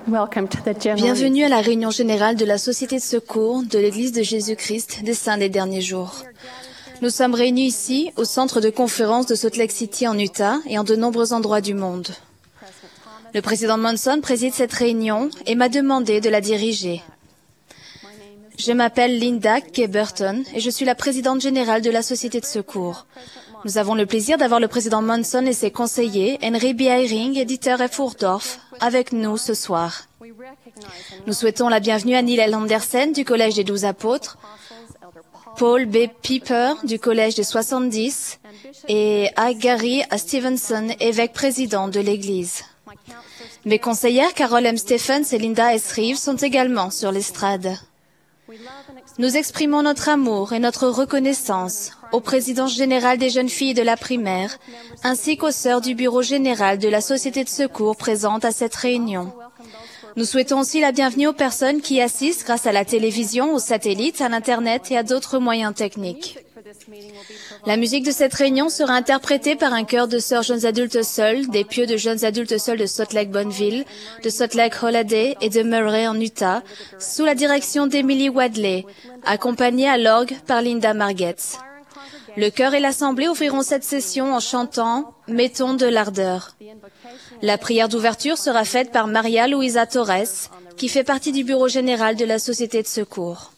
Bienvenue à la réunion générale de la Société de secours de l'Église de Jésus-Christ des Saints des Derniers Jours. Nous sommes réunis ici au centre de conférence de Salt Lake City en Utah et en de nombreux endroits du monde. Le président Monson préside cette réunion et m'a demandé de la diriger. Je m'appelle Linda K. Burton et je suis la présidente générale de la Société de secours. Nous avons le plaisir d'avoir le président Monson et ses conseillers, Henry B. Eyring et Dieter F. Uchtdorf, avec nous ce soir. Nous souhaitons la bienvenue à Neil L. Andersen du Collège des 12 Apôtres, Paul B. Piper du Collège des 70 et à Gary A. Stevenson, évêque président de l'Église. Mes conseillères Carol M. Stephens et Linda S. Reeves sont également sur l'estrade. Nous exprimons notre amour et notre reconnaissance au président général des jeunes filles de la primaire, ainsi qu'aux sœurs du bureau général de la Société de secours présentes à cette réunion. Nous souhaitons aussi la bienvenue aux personnes qui assistent grâce à la télévision, aux satellites, à l'Internet et à d'autres moyens techniques. La musique de cette réunion sera interprétée par un chœur de sœurs jeunes adultes seuls, des pieux de jeunes adultes seuls de Salt Lake Bonneville, de Salt Lake Holiday et de Murray en Utah, sous la direction d'Emily Wadley, accompagnée à l'orgue par Linda Margetts. Le chœur et l'assemblée ouvriront cette session en chantant « Mettons de l'ardeur ». La prière d'ouverture sera faite par Maria Luisa Torres, qui fait partie du bureau général de la Société de secours.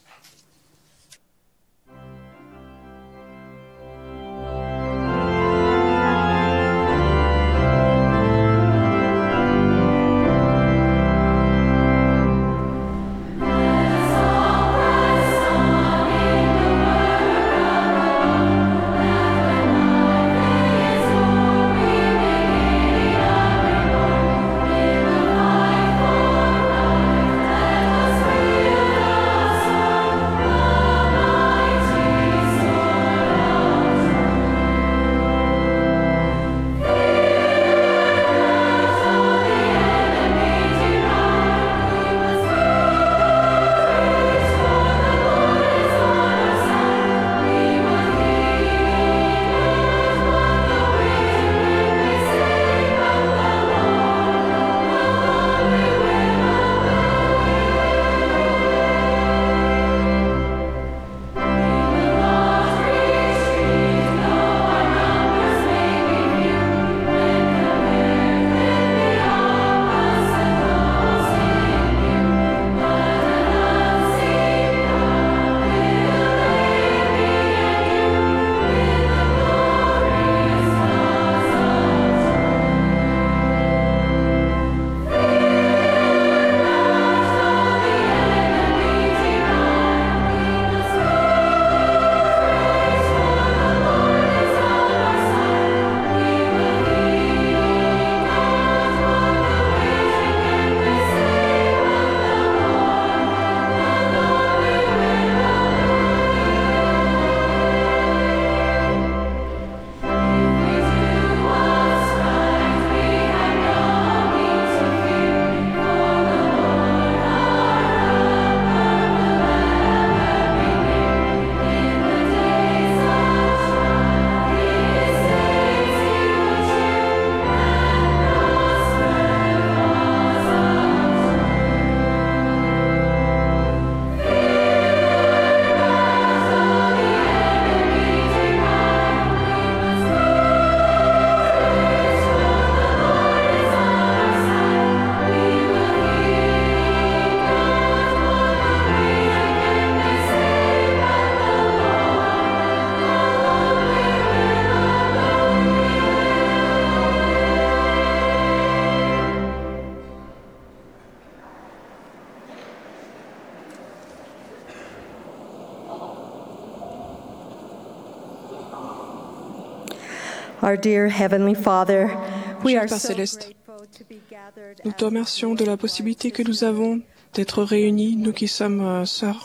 Our dear Heavenly Father, we Cher are Père so Céleste, grateful to be gathered nous te remercions de la possibilité que nous avons d'être réunis, nous qui sommes sœurs,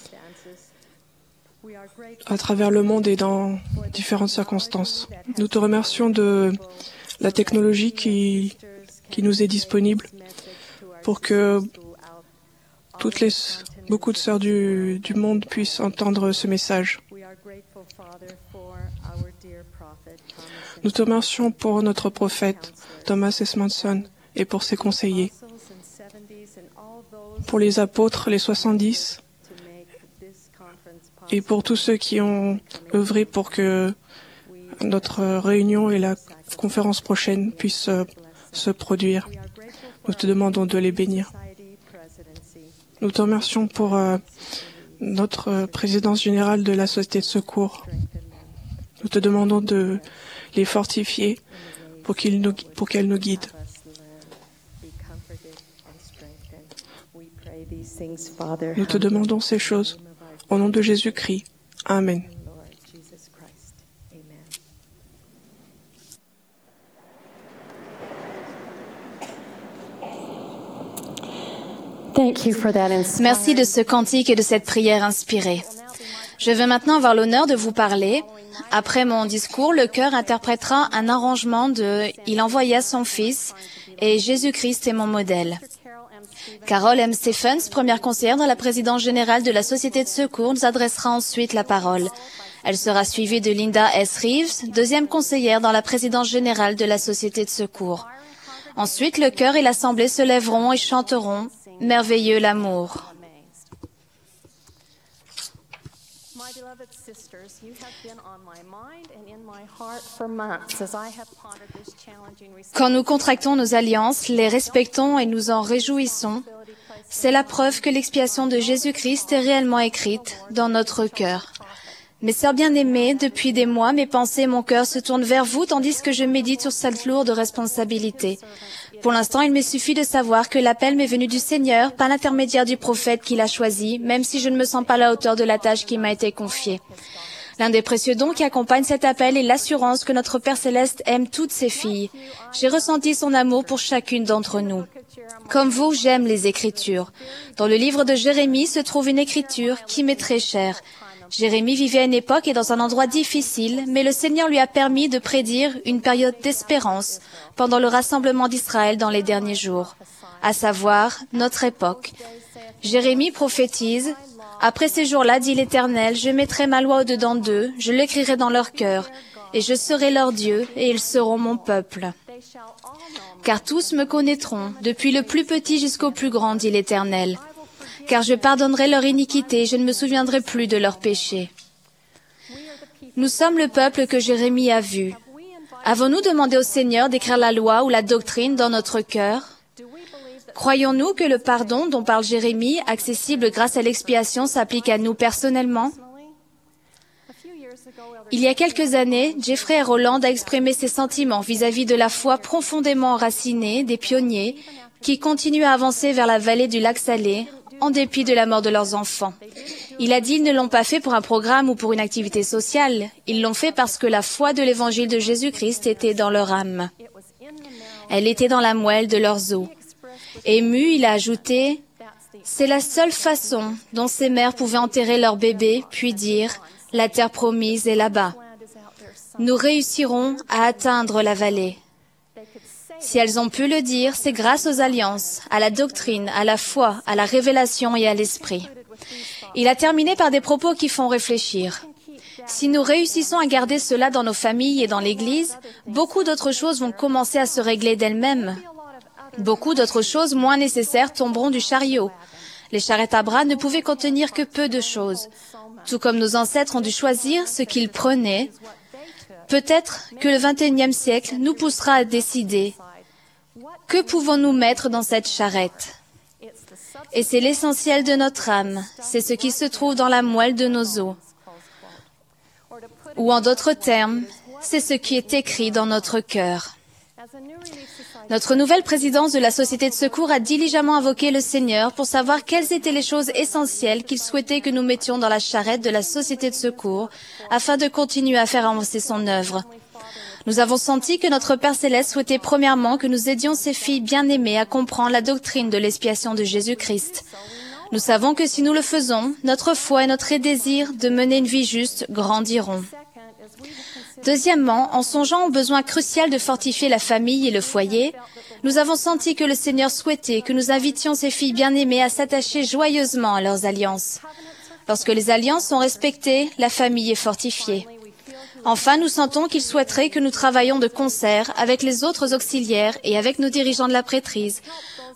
à travers le monde et dans différentes circonstances. Nous te remercions de la technologie qui nous est disponible pour que beaucoup de sœurs du monde puissent entendre ce message. Nous te remercions pour notre prophète, Thomas S. Monson, et pour ses conseillers. pour les apôtres, les 70, et pour tous ceux qui ont œuvré pour que notre réunion et la conférence prochaine puissent se produire. Nous te demandons de les bénir. Nous te remercions pour notre présidence générale de la Société de secours. Nous te demandons de les fortifier pour qu'elle nous guide. Nous te demandons ces choses au nom de Jésus-Christ. Amen. Merci de ce cantique et de cette prière inspirée. Je vais maintenant avoir l'honneur de vous parler. Après mon discours, le chœur interprétera un arrangement de « Il envoya son Fils » et « Jésus-Christ est mon modèle ». Carol M. Stephens, première conseillère dans la présidence générale de la Société de secours, nous adressera ensuite la parole. Elle sera suivie de Linda S. Reeves, deuxième conseillère dans la présidence générale de la Société de secours. Ensuite, le chœur et l'assemblée se lèveront et chanteront « Merveilleux l'amour ». Quand nous contractons nos alliances, les respectons et nous en réjouissons, c'est la preuve que l'expiation de Jésus-Christ est réellement écrite dans notre cœur. Mes sœurs bien-aimées, depuis des mois, mes pensées et mon cœur se tournent vers vous tandis que je médite sur cette lourde responsabilité. Pour l'instant, il me suffit de savoir que l'appel m'est venu du Seigneur par l'intermédiaire du prophète qu'il a choisi, même si je ne me sens pas à la hauteur de la tâche qui m'a été confiée. L'un des précieux dons qui accompagne cet appel est l'assurance que notre Père Céleste aime toutes ses filles. J'ai ressenti son amour pour chacune d'entre nous. Comme vous, j'aime les Écritures. Dans le livre de Jérémie se trouve une écriture qui m'est très chère. Jérémie vivait à une époque et dans un endroit difficile, mais le Seigneur lui a permis de prédire une période d'espérance pendant le rassemblement d'Israël dans les derniers jours, à savoir notre époque. Jérémie prophétise « Après ces jours-là, dit l'Éternel, je mettrai ma loi au-dedans d'eux, je l'écrirai dans leur cœur, et je serai leur Dieu, et ils seront mon peuple. Car tous me connaîtront, depuis le plus petit jusqu'au plus grand, dit l'Éternel. Car je pardonnerai leur iniquité, je ne me souviendrai plus de leurs péchés. » Nous sommes le peuple que Jérémie a vu. Avons-nous demandé au Seigneur d'écrire la loi ou la doctrine dans notre cœur? Croyons-nous que le pardon dont parle Jérémie, accessible grâce à l'expiation, s'applique à nous personnellement? Il y a quelques années, Jeffrey R. Holland a exprimé ses sentiments vis-à-vis de la foi profondément enracinée des pionniers qui continuent à avancer vers la vallée du lac Salé, en dépit de la mort de leurs enfants. Il a dit ils ne l'ont pas fait pour un programme ou pour une activité sociale. Ils l'ont fait parce que la foi de l'évangile de Jésus-Christ était dans leur âme. Elle était dans la moelle de leurs os. Ému, il a ajouté « C'est la seule façon dont ces mères pouvaient enterrer leur bébé, puis dire « La terre promise est là-bas. Nous réussirons à atteindre la vallée. » Si elles ont pu le dire, c'est grâce aux alliances, à la doctrine, à la foi, à la révélation et à l'esprit. Il a terminé par des propos qui font réfléchir. Si nous réussissons à garder cela dans nos familles et dans l'Église, beaucoup d'autres choses vont commencer à se régler d'elles-mêmes. Beaucoup d'autres choses moins nécessaires tomberont du chariot. Les charrettes à bras ne pouvaient contenir que peu de choses. Tout comme nos ancêtres ont dû choisir ce qu'ils prenaient, peut-être que le XXIe siècle nous poussera à décider que pouvons-nous mettre dans cette charrette. Et c'est l'essentiel de notre âme, c'est ce qui se trouve dans la moelle de nos os. Ou en d'autres termes, c'est ce qui est écrit dans notre cœur. Notre nouvelle présidence de la Société de secours a diligemment invoqué le Seigneur pour savoir quelles étaient les choses essentielles qu'il souhaitait que nous mettions dans la charrette de la Société de secours afin de continuer à faire avancer son œuvre. Nous avons senti que notre Père Céleste souhaitait premièrement que nous aidions ses filles bien-aimées à comprendre la doctrine de l'expiation de Jésus-Christ. Nous savons que si nous le faisons, notre foi et notre désir de mener une vie juste grandiront. Deuxièmement, en songeant au besoin crucial de fortifier la famille et le foyer, nous avons senti que le Seigneur souhaitait que nous invitions ces filles bien-aimées à s'attacher joyeusement à leurs alliances. Lorsque les alliances sont respectées, la famille est fortifiée. Enfin, nous sentons qu'il souhaiterait que nous travaillions de concert avec les autres auxiliaires et avec nos dirigeants de la prêtrise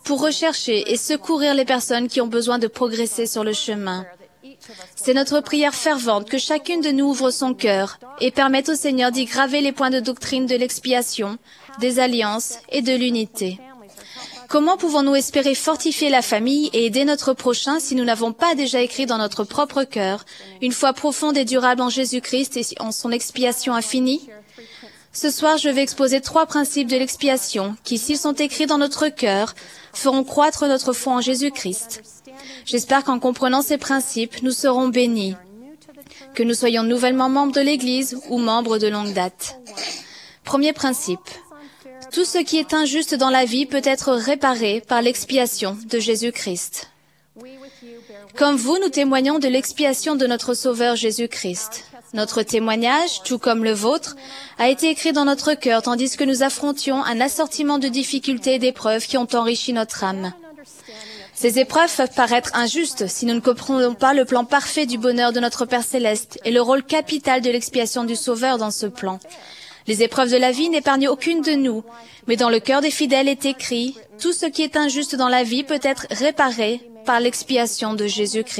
pour rechercher et secourir les personnes qui ont besoin de progresser sur le chemin. C'est notre prière fervente que chacune de nous ouvre son cœur et permette au Seigneur d'y graver les points de doctrine de l'expiation, des alliances et de l'unité. Comment pouvons-nous espérer fortifier la famille et aider notre prochain si nous n'avons pas déjà écrit dans notre propre cœur une foi profonde et durable en Jésus-Christ et en son expiation infinie? Ce soir, je vais exposer 3 principes de l'expiation qui, s'ils sont écrits dans notre cœur, feront croître notre foi en Jésus-Christ. J'espère qu'en comprenant ces principes, nous serons bénis, que nous soyons nouvellement membres de l'Église ou membres de longue date. Premier principe. Tout ce qui est injuste dans la vie peut être réparé par l'expiation de Jésus-Christ. Comme vous, nous témoignons de l'expiation de notre Sauveur Jésus-Christ. Notre témoignage, tout comme le vôtre, a été écrit dans notre cœur tandis que nous affrontions un assortiment de difficultés et d'épreuves qui ont enrichi notre âme. Ces épreuves peuvent paraître injustes si nous ne comprenons pas le plan parfait du bonheur de notre Père Céleste et le rôle capital de l'expiation du Sauveur dans ce plan. Les épreuves de la vie n'épargnent aucune de nous, mais dans le cœur des fidèles est écrit « Tout ce qui est injuste dans la vie peut être réparé par l'expiation de Jésus-Christ ».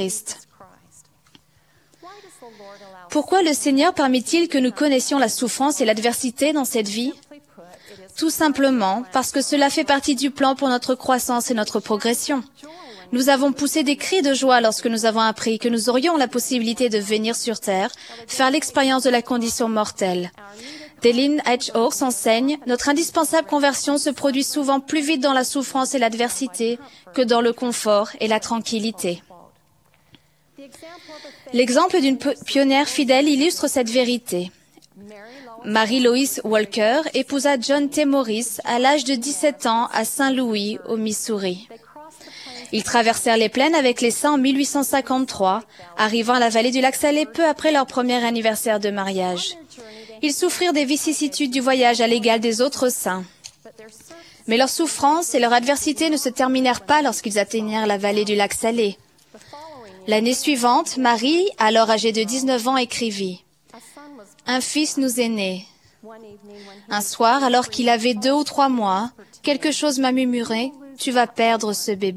Pourquoi le Seigneur permet-il que nous connaissions la souffrance et l'adversité dans cette vie? Tout simplement parce que cela fait partie du plan pour notre croissance et notre progression. Nous avons poussé des cris de joie lorsque nous avons appris que nous aurions la possibilité de venir sur Terre, faire l'expérience de la condition mortelle. Deliin H. Oaks enseigne, notre indispensable conversion se produit souvent plus vite dans la souffrance et l'adversité que dans le confort et la tranquillité. L'exemple d'une pionnière fidèle illustre cette vérité. Mary Lois Walker épousa John T. Morris à l'âge de 17 ans à Saint-Louis, au Missouri. Ils traversèrent les plaines avec les saints en 1853, arrivant à la vallée du lac Salé peu après leur premier anniversaire de mariage. Ils souffrirent des vicissitudes du voyage à l'égal des autres saints. Mais leurs souffrances et leur adversité ne se terminèrent pas lorsqu'ils atteignirent la vallée du lac Salé. L'année suivante, Marie, alors âgée de 19 ans, écrivit « Un fils nous est né. Un soir, alors qu'il avait 2 ou 3 mois, quelque chose m'a murmuré « Tu vas perdre ce bébé ».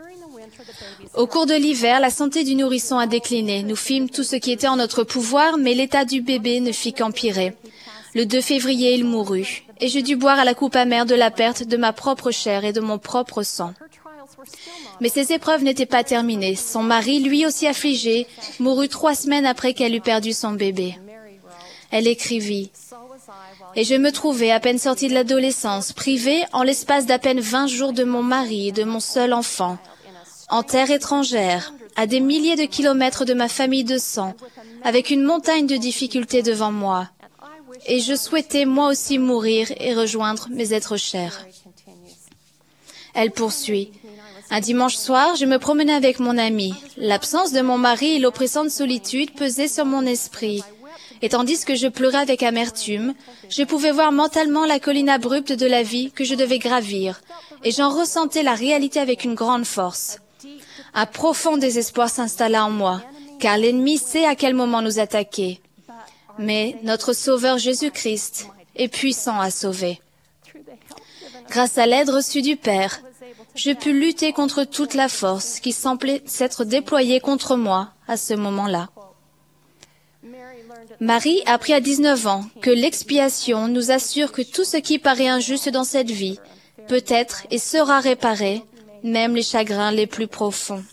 Au cours de l'hiver, la santé du nourrisson a décliné. Nous fîmes tout ce qui était en notre pouvoir, mais l'état du bébé ne fit qu'empirer. Le 2 février, il mourut, et je dus boire à la coupe amère de la perte de ma propre chair et de mon propre sang. Mais ces épreuves n'étaient pas terminées. Son mari, lui aussi affligé, mourut 3 semaines après qu'elle eut perdu son bébé. Elle écrivit « Et je me trouvais, à peine sortie de l'adolescence, privée en l'espace d'à peine 20 jours de mon mari et de mon seul enfant, en terre étrangère, à des milliers de kilomètres de ma famille de sang, avec une montagne de difficultés devant moi. Et je souhaitais moi aussi mourir et rejoindre mes êtres chers. » Elle poursuit. Un dimanche soir, je me promenais avec mon ami. L'absence de mon mari et l'oppressante solitude pesaient sur mon esprit. Et tandis que je pleurais avec amertume, je pouvais voir mentalement la colline abrupte de la vie que je devais gravir, et j'en ressentais la réalité avec une grande force. Un profond désespoir s'installa en moi, car l'ennemi sait à quel moment nous attaquer. Mais notre Sauveur Jésus-Christ est puissant à sauver. Grâce à l'aide reçue du Père, je pus lutter contre toute la force qui semblait s'être déployée contre moi à ce moment-là. Marie apprit à 19 ans que l'expiation nous assure que tout ce qui paraît injuste dans cette vie peut être et sera réparé, même les chagrins les plus profonds.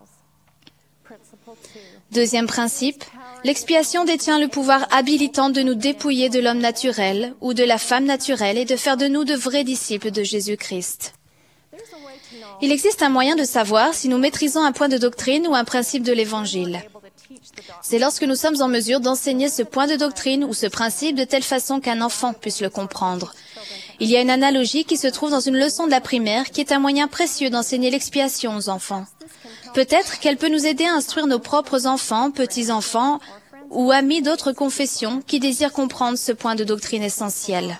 Deuxième principe, l'expiation détient le pouvoir habilitant de nous dépouiller de l'homme naturel ou de la femme naturelle et de faire de nous de vrais disciples de Jésus-Christ. Il existe un moyen de savoir si nous maîtrisons un point de doctrine ou un principe de l'Évangile. C'est lorsque nous sommes en mesure d'enseigner ce point de doctrine ou ce principe de telle façon qu'un enfant puisse le comprendre. Il y a une analogie qui se trouve dans une leçon de la primaire qui est un moyen précieux d'enseigner l'expiation aux enfants. Peut-être qu'elle peut nous aider à instruire nos propres enfants, petits-enfants ou amis d'autres confessions qui désirent comprendre ce point de doctrine essentiel.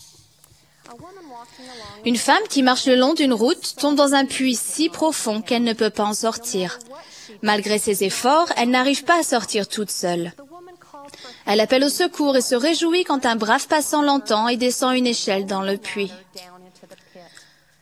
Une femme qui marche le long d'une route tombe dans un puits si profond qu'elle ne peut pas en sortir. Malgré ses efforts, elle n'arrive pas à sortir toute seule. Elle appelle au secours et se réjouit quand un brave passant l'entend et descend une échelle dans le puits.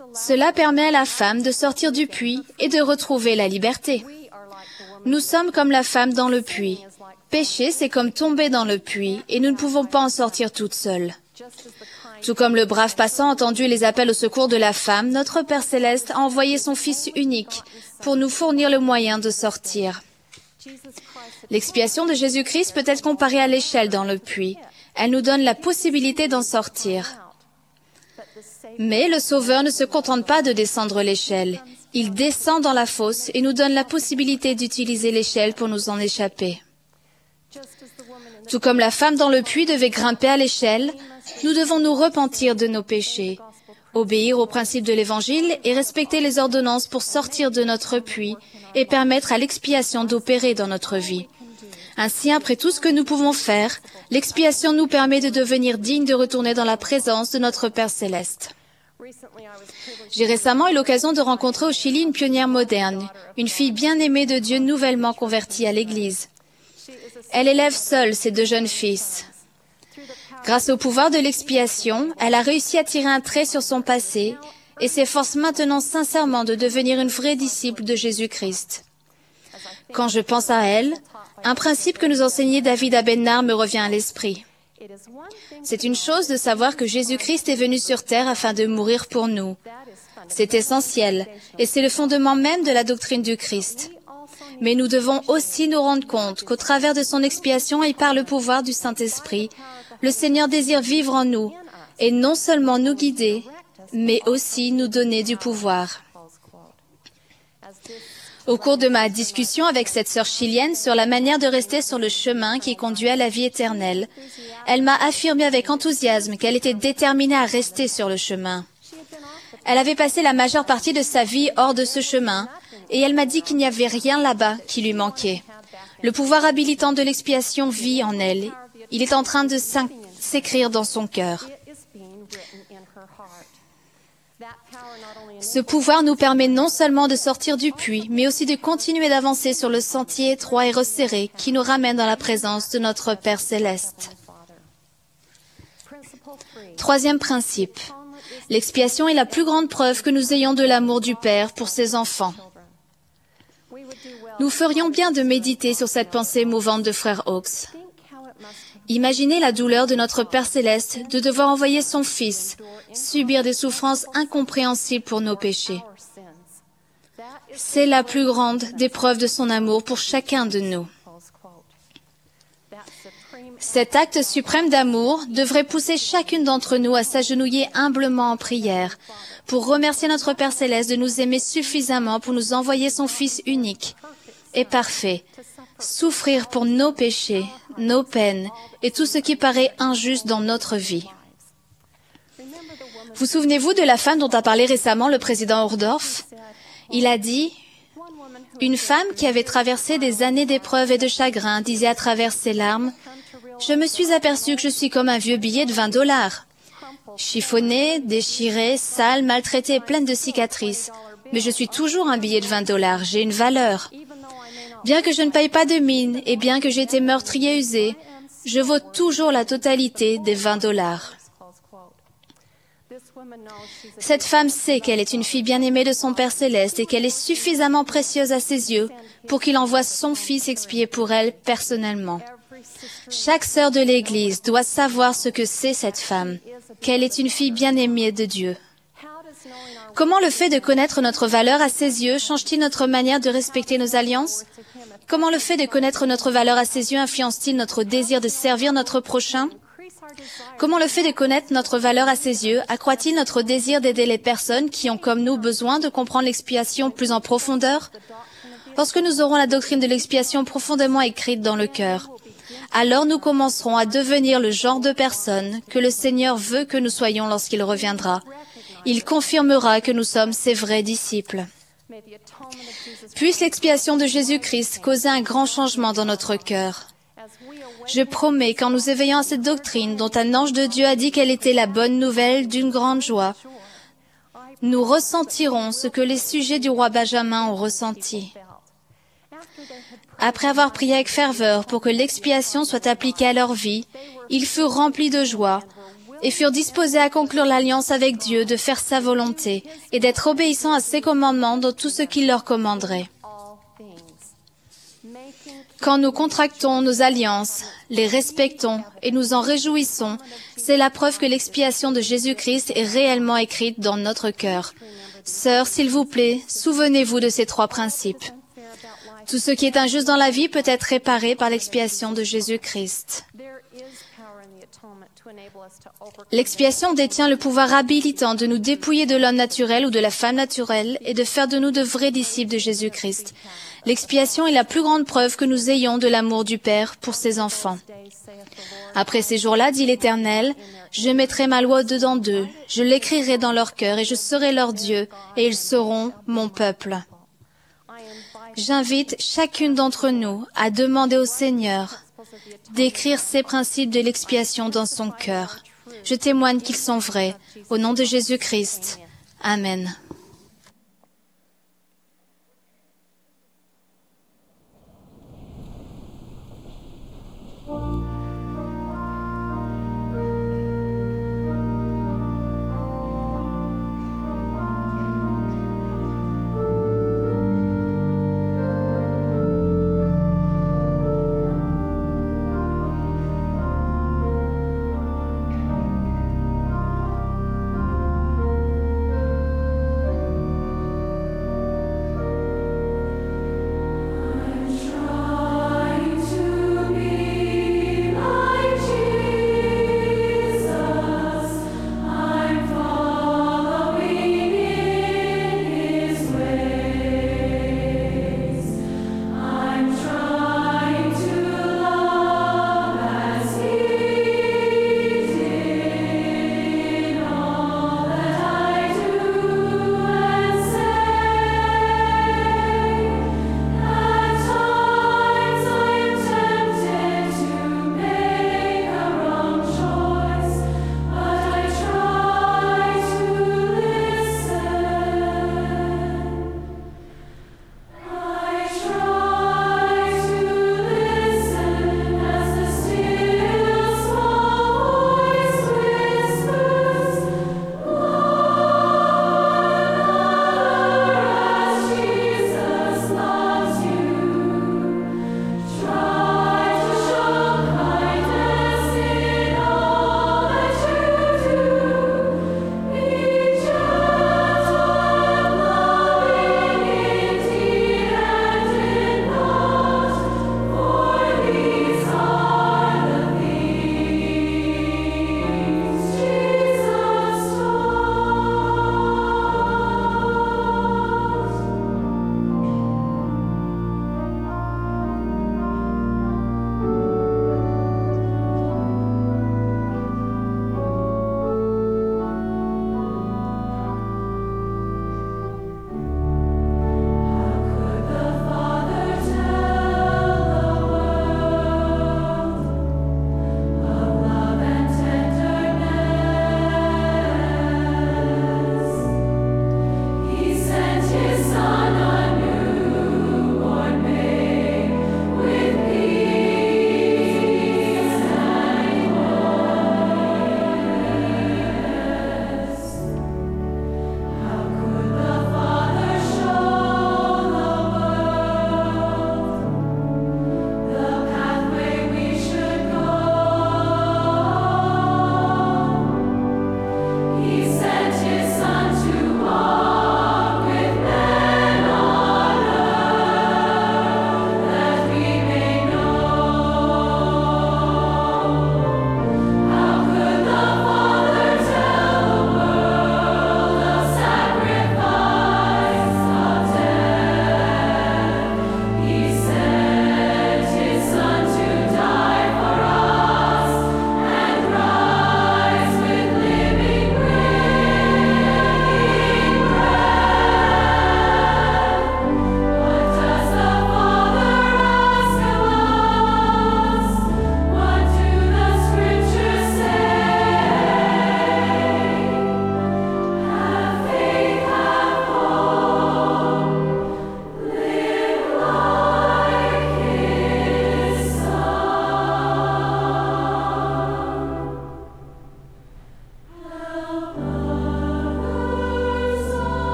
Cela permet à la femme de sortir du puits et de retrouver la liberté. Nous sommes comme la femme dans le puits. Pécher, c'est comme tomber dans le puits et nous ne pouvons pas en sortir toutes seules. Tout comme le brave passant a entendu les appels au secours de la femme, notre Père Céleste a envoyé son Fils unique pour nous fournir le moyen de sortir. L'expiation de Jésus-Christ peut être comparée à l'échelle dans le puits. Elle nous donne la possibilité d'en sortir. Mais le Sauveur ne se contente pas de descendre l'échelle. Il descend dans la fosse et nous donne la possibilité d'utiliser l'échelle pour nous en échapper. Tout comme la femme dans le puits devait grimper à l'échelle, nous devons nous repentir de nos péchés, obéir aux principes de l'Évangile et respecter les ordonnances pour sortir de notre puits et permettre à l'expiation d'opérer dans notre vie. Ainsi, après tout ce que nous pouvons faire, l'expiation nous permet de devenir dignes de retourner dans la présence de notre Père Céleste. J'ai récemment eu l'occasion de rencontrer au Chili une pionnière moderne, une fille bien-aimée de Dieu nouvellement convertie à l'Église. Elle élève seule ses 2 jeunes fils. Grâce au pouvoir de l'expiation, elle a réussi à tirer un trait sur son passé et s'efforce maintenant sincèrement de devenir une vraie disciple de Jésus-Christ. Quand je pense à elle, un principe que nous enseignait David Abennar me revient à l'esprit. C'est une chose de savoir que Jésus-Christ est venu sur terre afin de mourir pour nous. C'est essentiel et c'est le fondement même de la doctrine du Christ. Mais nous devons aussi nous rendre compte qu'au travers de son expiation et par le pouvoir du Saint-Esprit, le Seigneur désire vivre en nous et non seulement nous guider, mais aussi nous donner du pouvoir. Au cours de ma discussion avec cette sœur chilienne sur la manière de rester sur le chemin qui conduit à la vie éternelle, elle m'a affirmé avec enthousiasme qu'elle était déterminée à rester sur le chemin. Elle avait passé la majeure partie de sa vie hors de ce chemin, et elle m'a dit qu'il n'y avait rien là-bas qui lui manquait. Le pouvoir habilitant de l'expiation vit en elle. Il est en train de s'écrire dans son cœur. Ce pouvoir nous permet non seulement de sortir du puits, mais aussi de continuer d'avancer sur le sentier étroit et resserré qui nous ramène dans la présence de notre Père Céleste. 3e principe. L'expiation est la plus grande preuve que nous ayons de l'amour du Père pour ses enfants. Nous ferions bien de méditer sur cette pensée émouvante de frère Hawkes. Imaginez la douleur de notre Père Céleste de devoir envoyer son Fils subir des souffrances incompréhensibles pour nos péchés. C'est la plus grande des preuves de son amour pour chacun de nous. Cet acte suprême d'amour devrait pousser chacune d'entre nous à s'agenouiller humblement en prière pour remercier notre Père Céleste de nous aimer suffisamment pour nous envoyer son Fils unique et parfait, souffrir pour nos péchés, nos peines et tout ce qui paraît injuste dans notre vie. Vous souvenez-vous de la femme dont a parlé récemment le président Ohrdorff? Il a dit « Une femme qui avait traversé des années d'épreuves et de chagrin disait à travers ses larmes « Je me suis aperçue que je suis comme un vieux billet de $20. Chiffonné, déchiré, sale, maltraité et pleine de cicatrices. Mais je suis toujours un billet de $20, j'ai une valeur. Bien que je ne paye pas de mine et bien que j'ai été meurtri et usé, je vaux toujours la totalité des $20. » Cette femme sait qu'elle est une fille bien-aimée de son Père Céleste et qu'elle est suffisamment précieuse à ses yeux pour qu'il envoie son Fils expier pour elle personnellement. Chaque sœur de l'Église doit savoir ce que c'est cette femme, qu'elle est une fille bien-aimée de Dieu. Comment le fait de connaître notre valeur à ses yeux change-t-il notre manière de respecter nos alliances? Comment le fait de connaître notre valeur à ses yeux influence-t-il notre désir de servir notre prochain? Comment le fait de connaître notre valeur à ses yeux accroît-il notre désir d'aider les personnes qui ont comme nous besoin de comprendre l'expiation plus en profondeur? Lorsque nous aurons la doctrine de l'expiation profondément écrite dans le cœur, alors nous commencerons à devenir le genre de personnes que le Seigneur veut que nous soyons lorsqu'il reviendra. Il confirmera que nous sommes ses vrais disciples. Puisse l'expiation de Jésus-Christ causer un grand changement dans notre cœur. Je promets qu'en nous éveillant à cette doctrine dont un ange de Dieu a dit qu'elle était la bonne nouvelle d'une grande joie, nous ressentirons ce que les sujets du roi Benjamin ont ressenti. Après avoir prié avec ferveur pour que l'expiation soit appliquée à leur vie, ils furent remplis de joie et furent disposés à conclure l'alliance avec Dieu, de faire sa volonté et d'être obéissants à ses commandements dans tout ce qu'il leur commanderait. Quand nous contractons nos alliances, les respectons et nous en réjouissons, c'est la preuve que l'expiation de Jésus-Christ est réellement écrite dans notre cœur. Sœurs, s'il vous plaît, souvenez-vous de ces 3 principes. Tout ce qui est injuste dans la vie peut être réparé par l'expiation de Jésus-Christ. L'expiation détient le pouvoir habilitant de nous dépouiller de l'homme naturel ou de la femme naturelle et de faire de nous de vrais disciples de Jésus-Christ. L'expiation est la plus grande preuve que nous ayons de l'amour du Père pour ses enfants. Après ces jours-là, dit l'Éternel, je mettrai ma loi dedans d'eux, je l'écrirai dans leur cœur et je serai leur Dieu et ils seront mon peuple. J'invite chacune d'entre nous à demander au Seigneur d'écrire ces principes de l'expiation dans son cœur. Je témoigne qu'ils sont vrais. Au nom de Jésus-Christ. Amen.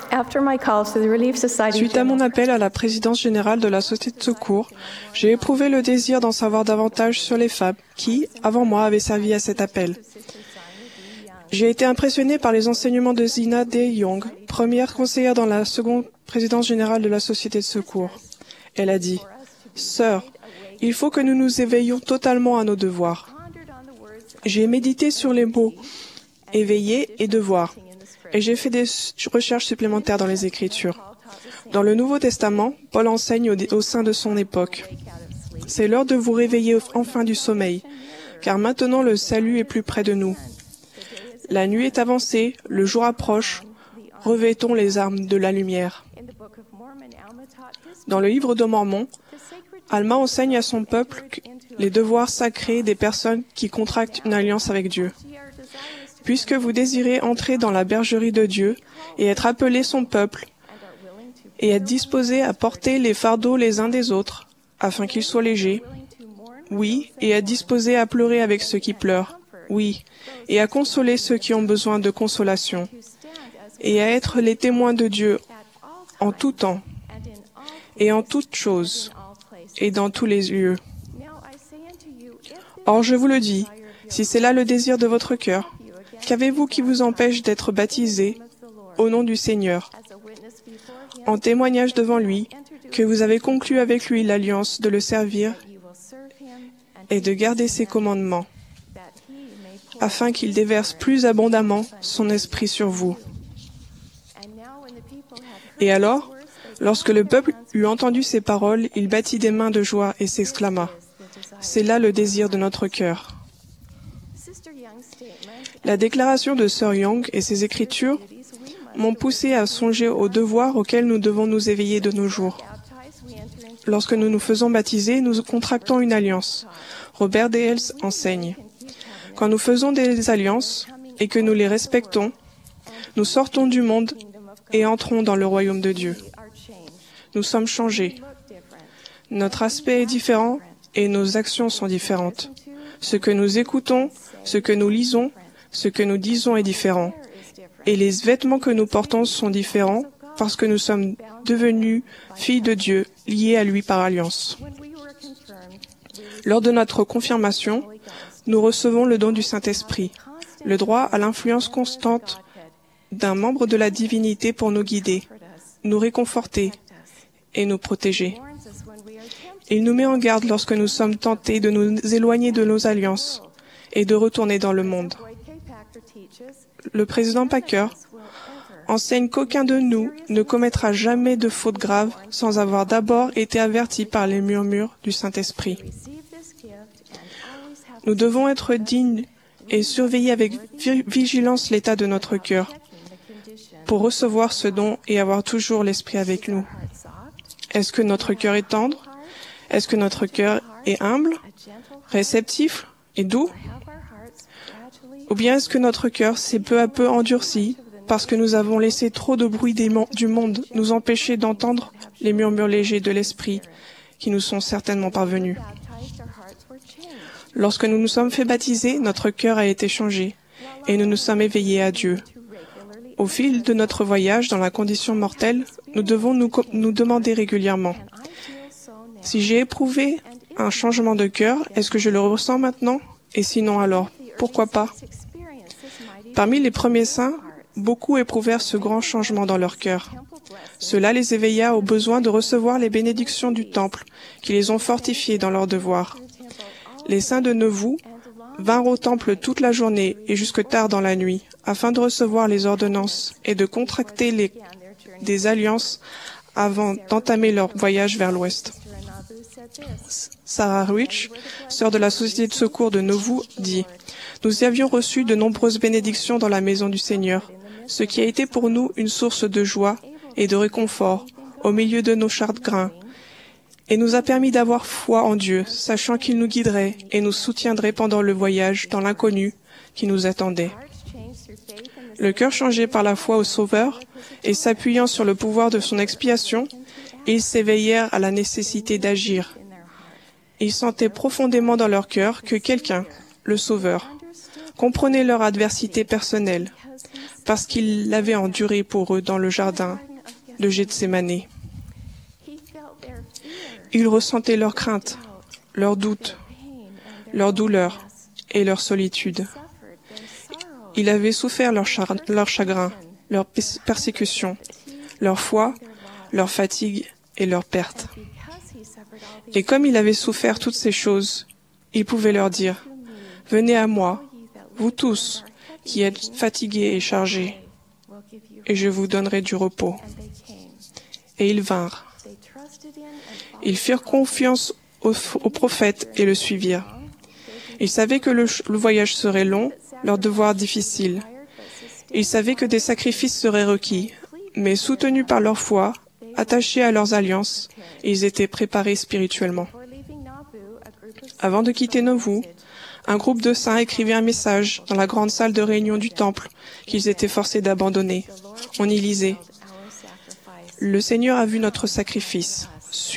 After my call to the Relief Society Suite à mon appel à la présidence générale de la Société de secours, j'ai éprouvé le désir d'en savoir davantage sur les femmes qui, avant moi, avaient servi à cet appel. J'ai été impressionné par les enseignements de Zina D. Young, première conseillère dans la seconde présidence générale de la Société de secours. Elle a dit, « Sœur, il faut que nous nous éveillions totalement à nos devoirs. » J'ai médité sur les mots « éveiller » et « devoir ». Et j'ai fait des recherches supplémentaires dans les Écritures. Dans le Nouveau Testament, Paul enseigne au sein de son époque. C'est l'heure de vous réveiller enfin du sommeil, car maintenant le salut est plus près de nous. La nuit est avancée, le jour approche, revêtons les armes de la lumière. Dans le livre de Mormon, Alma enseigne à son peuple les devoirs sacrés des personnes qui contractent une alliance avec Dieu. Puisque vous désirez entrer dans la bergerie de Dieu et être appelé son peuple, et être disposés à porter les fardeaux les uns des autres, afin qu'ils soient légers, oui, et être disposés à pleurer avec ceux qui pleurent, oui, et à consoler ceux qui ont besoin de consolation, et à être les témoins de Dieu en tout temps, et en toutes choses, et dans tous les lieux. Or, je vous le dis, si c'est là le désir de votre cœur, qu'avez-vous qui vous empêche d'être baptisé au nom du Seigneur, en témoignage devant lui, que vous avez conclu avec lui l'alliance de le servir et de garder ses commandements, afin qu'il déverse plus abondamment son esprit sur vous. Et alors, lorsque le peuple eut entendu ces paroles, il battit des mains de joie et s'exclama, « C'est là le désir de notre cœur. » La déclaration de Sœur Young et ses écritures m'ont poussé à songer aux devoirs auxquels nous devons nous éveiller de nos jours. Lorsque nous nous faisons baptiser, nous contractons une alliance. Robert D. Hales enseigne. Quand nous faisons des alliances et que nous les respectons, nous sortons du monde et entrons dans le royaume de Dieu. Nous sommes changés. Notre aspect est différent et nos actions sont différentes. Ce que nous écoutons, ce que nous lisons, ce que nous disons est différent. Et les vêtements que nous portons sont différents parce que nous sommes devenus filles de Dieu, liées à lui par alliance. Lors de notre confirmation, nous recevons le don du Saint-Esprit, le droit à l'influence constante d'un membre de la divinité pour nous guider, nous réconforter et nous protéger. Il nous met en garde lorsque nous sommes tentés de nous éloigner de nos alliances et de retourner dans le monde. Le président Packer enseigne qu'aucun de nous ne commettra jamais de faute grave sans avoir d'abord été averti par les murmures du Saint-Esprit. Nous devons être dignes et surveiller avec vigilance l'état de notre cœur pour recevoir ce don et avoir toujours l'Esprit avec nous. Est-ce que notre cœur est tendre? Est-ce que notre cœur est humble, réceptif et doux? Ou bien est-ce que notre cœur s'est peu à peu endurci parce que nous avons laissé trop de bruit du monde nous empêcher d'entendre les murmures légers de l'Esprit qui nous sont certainement parvenus? Lorsque nous nous sommes fait baptiser, notre cœur a été changé et nous nous sommes éveillés à Dieu. Au fil de notre voyage dans la condition mortelle, nous devons nous demander régulièrement: si j'ai éprouvé un changement de cœur, est-ce que je le ressens maintenant? Et sinon alors, pourquoi pas? Parmi les premiers saints, beaucoup éprouvèrent ce grand changement dans leur cœur. Cela les éveilla au besoin de recevoir les bénédictions du temple, qui les ont fortifiés dans leur devoir. Les saints de Nauvoo vinrent au temple toute la journée et jusque tard dans la nuit, afin de recevoir les ordonnances et de contracter des alliances avant d'entamer leur voyage vers l'ouest. Sarah Rich, sœur de la Société de secours de Nauvoo, dit: « Nous avions reçu de nombreuses bénédictions dans la maison du Seigneur, ce qui a été pour nous une source de joie et de réconfort au milieu de nos chagrins, et nous a permis d'avoir foi en Dieu, sachant qu'il nous guiderait et nous soutiendrait pendant le voyage dans l'inconnu qui nous attendait. » Le cœur changé par la foi au Sauveur et s'appuyant sur le pouvoir de son expiation, ils s'éveillèrent à la nécessité d'agir. Ils sentaient profondément dans leur cœur que quelqu'un, le Sauveur, comprenait leur adversité personnelle, parce qu'il l'avait enduré pour eux dans le jardin de Gethsémani. Il ressentait leur crainte, leurs doutes, leur douleur et leur solitude. Il avait souffert leur chagrin, leur persécution, leur foi, leur fatigue et leur perte. Et comme il avait souffert toutes ces choses, il pouvait leur dire, « Venez à moi, vous tous, qui êtes fatigués et chargés, et je vous donnerai du repos. » Et ils vinrent. Ils firent confiance au prophète et le suivirent. Ils savaient que le voyage serait long, leur devoir difficile. Ils savaient que des sacrifices seraient requis, mais soutenus par leur foi, attachés à leurs alliances, ils étaient préparés spirituellement. Avant de quitter Nauvoo, un groupe de saints écrivit un message dans la grande salle de réunion du temple qu'ils étaient forcés d'abandonner. On y lisait « Le Seigneur a vu notre sacrifice. Suivez-nous. »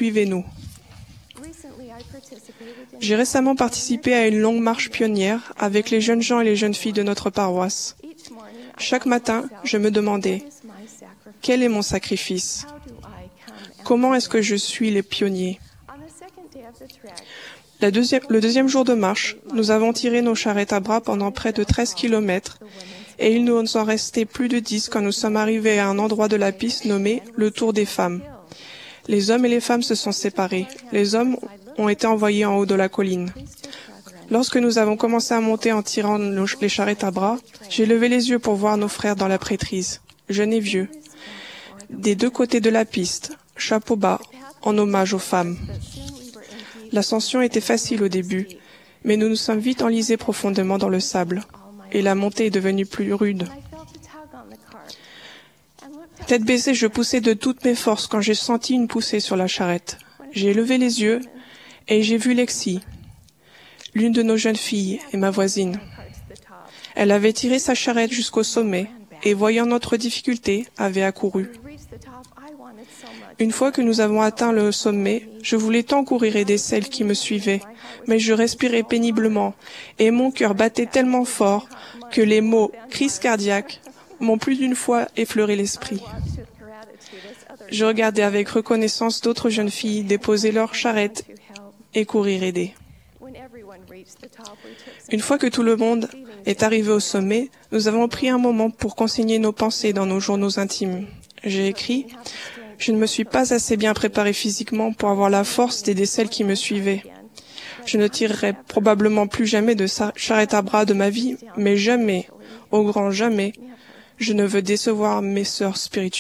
J'ai récemment participé à une longue marche pionnière avec les jeunes gens et les jeunes filles de notre paroisse. Chaque matin, je me demandais « Quel est mon sacrifice ? Comment est-ce que je suis les pionniers ?» Le deuxième jour de marche, nous avons tiré nos charrettes à bras pendant près de 13 kilomètres et il nous en restait plus de 10 quand nous sommes arrivés à un endroit de la piste nommé le Tour des femmes. Les hommes et les femmes se sont séparés. Les hommes ont été envoyés en haut de la colline. Lorsque nous avons commencé à monter en tirant les charrettes à bras, j'ai levé les yeux pour voir nos frères dans la prêtrise, jeunes et vieux, des deux côtés de la piste, chapeau bas, en hommage aux femmes. L'ascension était facile au début, mais nous nous sommes vite enlisés profondément dans le sable, et la montée est devenue plus rude. Tête baissée, je poussais de toutes mes forces quand j'ai senti une poussée sur la charrette. J'ai levé les yeux et j'ai vu Lexi, l'une de nos jeunes filles et ma voisine. Elle avait tiré sa charrette jusqu'au sommet et, voyant notre difficulté, avait accouru. Une fois que nous avons atteint le sommet, je voulais tant courir aider celles qui me suivaient, mais je respirais péniblement et mon cœur battait tellement fort que les mots « crise cardiaque » m'ont plus d'une fois effleuré l'esprit. Je regardais avec reconnaissance d'autres jeunes filles déposer leurs charrettes et courir aider. Une fois que tout le monde est arrivé au sommet, nous avons pris un moment pour consigner nos pensées dans nos journaux intimes. J'ai écrit « Je ne me suis pas assez bien préparé physiquement pour avoir la force d'aider celles qui me suivaient. Je ne tirerai probablement plus jamais de charrette à bras de ma vie, mais jamais, au grand jamais, je ne veux décevoir mes sœurs spirituellement. »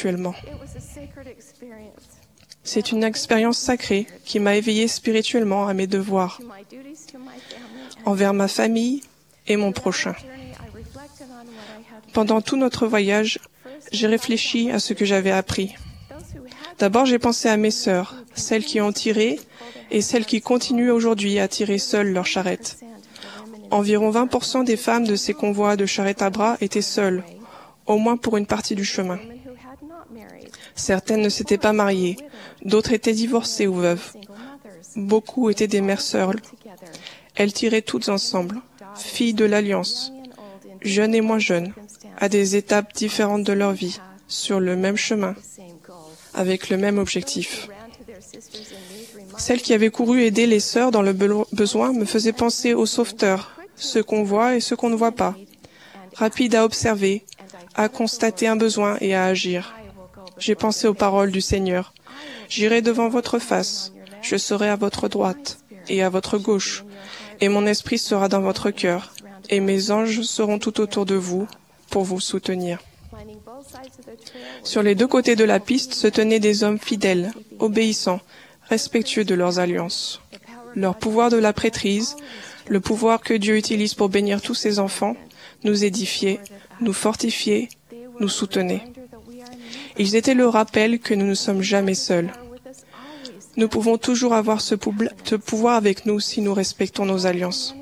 C'est une expérience sacrée qui m'a éveillé spirituellement à mes devoirs envers ma famille et mon prochain. Pendant tout notre voyage, j'ai réfléchi à ce que j'avais appris. D'abord, j'ai pensé à mes sœurs, celles qui ont tiré et celles qui continuent aujourd'hui à tirer seules leurs charrettes. Environ 20% des femmes de ces convois de charrettes à bras étaient seules, au moins pour une partie du chemin. Certaines ne s'étaient pas mariées, d'autres étaient divorcées ou veuves. Beaucoup étaient des mères seules. Elles tiraient toutes ensemble, filles de l'Alliance, jeunes et moins jeunes, à des étapes différentes de leur vie, sur le même chemin, avec le même objectif. Celles qui avaient couru aider les sœurs dans le besoin me faisaient penser aux sauveteurs, ceux qu'on voit et ceux qu'on ne voit pas, rapides à observer, à constater un besoin et à agir. J'ai pensé aux paroles du Seigneur. J'irai devant votre face, je serai à votre droite et à votre gauche, et mon esprit sera dans votre cœur, et mes anges seront tout autour de vous pour vous soutenir. Sur les deux côtés de la piste se tenaient des hommes fidèles, obéissants, respectueux de leurs alliances. Leur pouvoir de la prêtrise, le pouvoir que Dieu utilise pour bénir tous ses enfants, nous édifiait, nous fortifiait, nous soutenait. Ils étaient le rappel que nous ne sommes jamais seuls. Nous pouvons toujours avoir ce pouvoir avec nous si nous respectons nos alliances.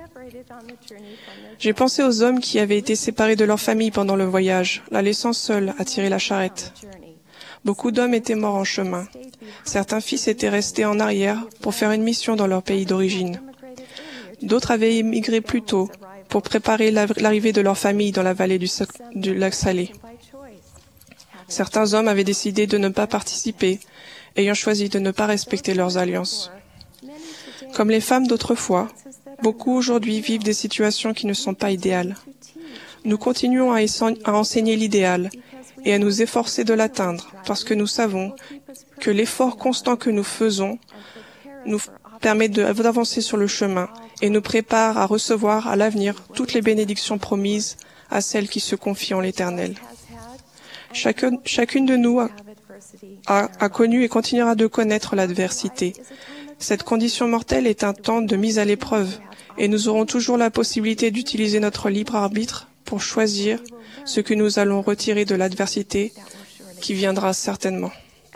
J'ai pensé aux hommes qui avaient été séparés de leur famille pendant le voyage, la laissant seule à tirer la charrette. Beaucoup d'hommes étaient morts en chemin. Certains fils étaient restés en arrière pour faire une mission dans leur pays d'origine. D'autres avaient émigré plus tôt pour préparer l'arrivée de leur famille dans la vallée du lac Salé. Certains hommes avaient décidé de ne pas participer, ayant choisi de ne pas respecter leurs alliances. Comme les femmes d'autrefois, beaucoup aujourd'hui vivent des situations qui ne sont pas idéales. Nous continuons à enseigner l'idéal et à nous efforcer de l'atteindre parce que nous savons que l'effort constant que nous faisons nous permet d'avancer sur le chemin et nous prépare à recevoir à l'avenir toutes les bénédictions promises à celles qui se confient en l'Éternel. Chacune de nous a connu et continuera de connaître l'adversité. Cette condition mortelle est un temps de mise à l'épreuve et nous aurons toujours la possibilité d'utiliser notre libre arbitre pour choisir ce que nous allons retirer de l'adversité qui viendra certainement.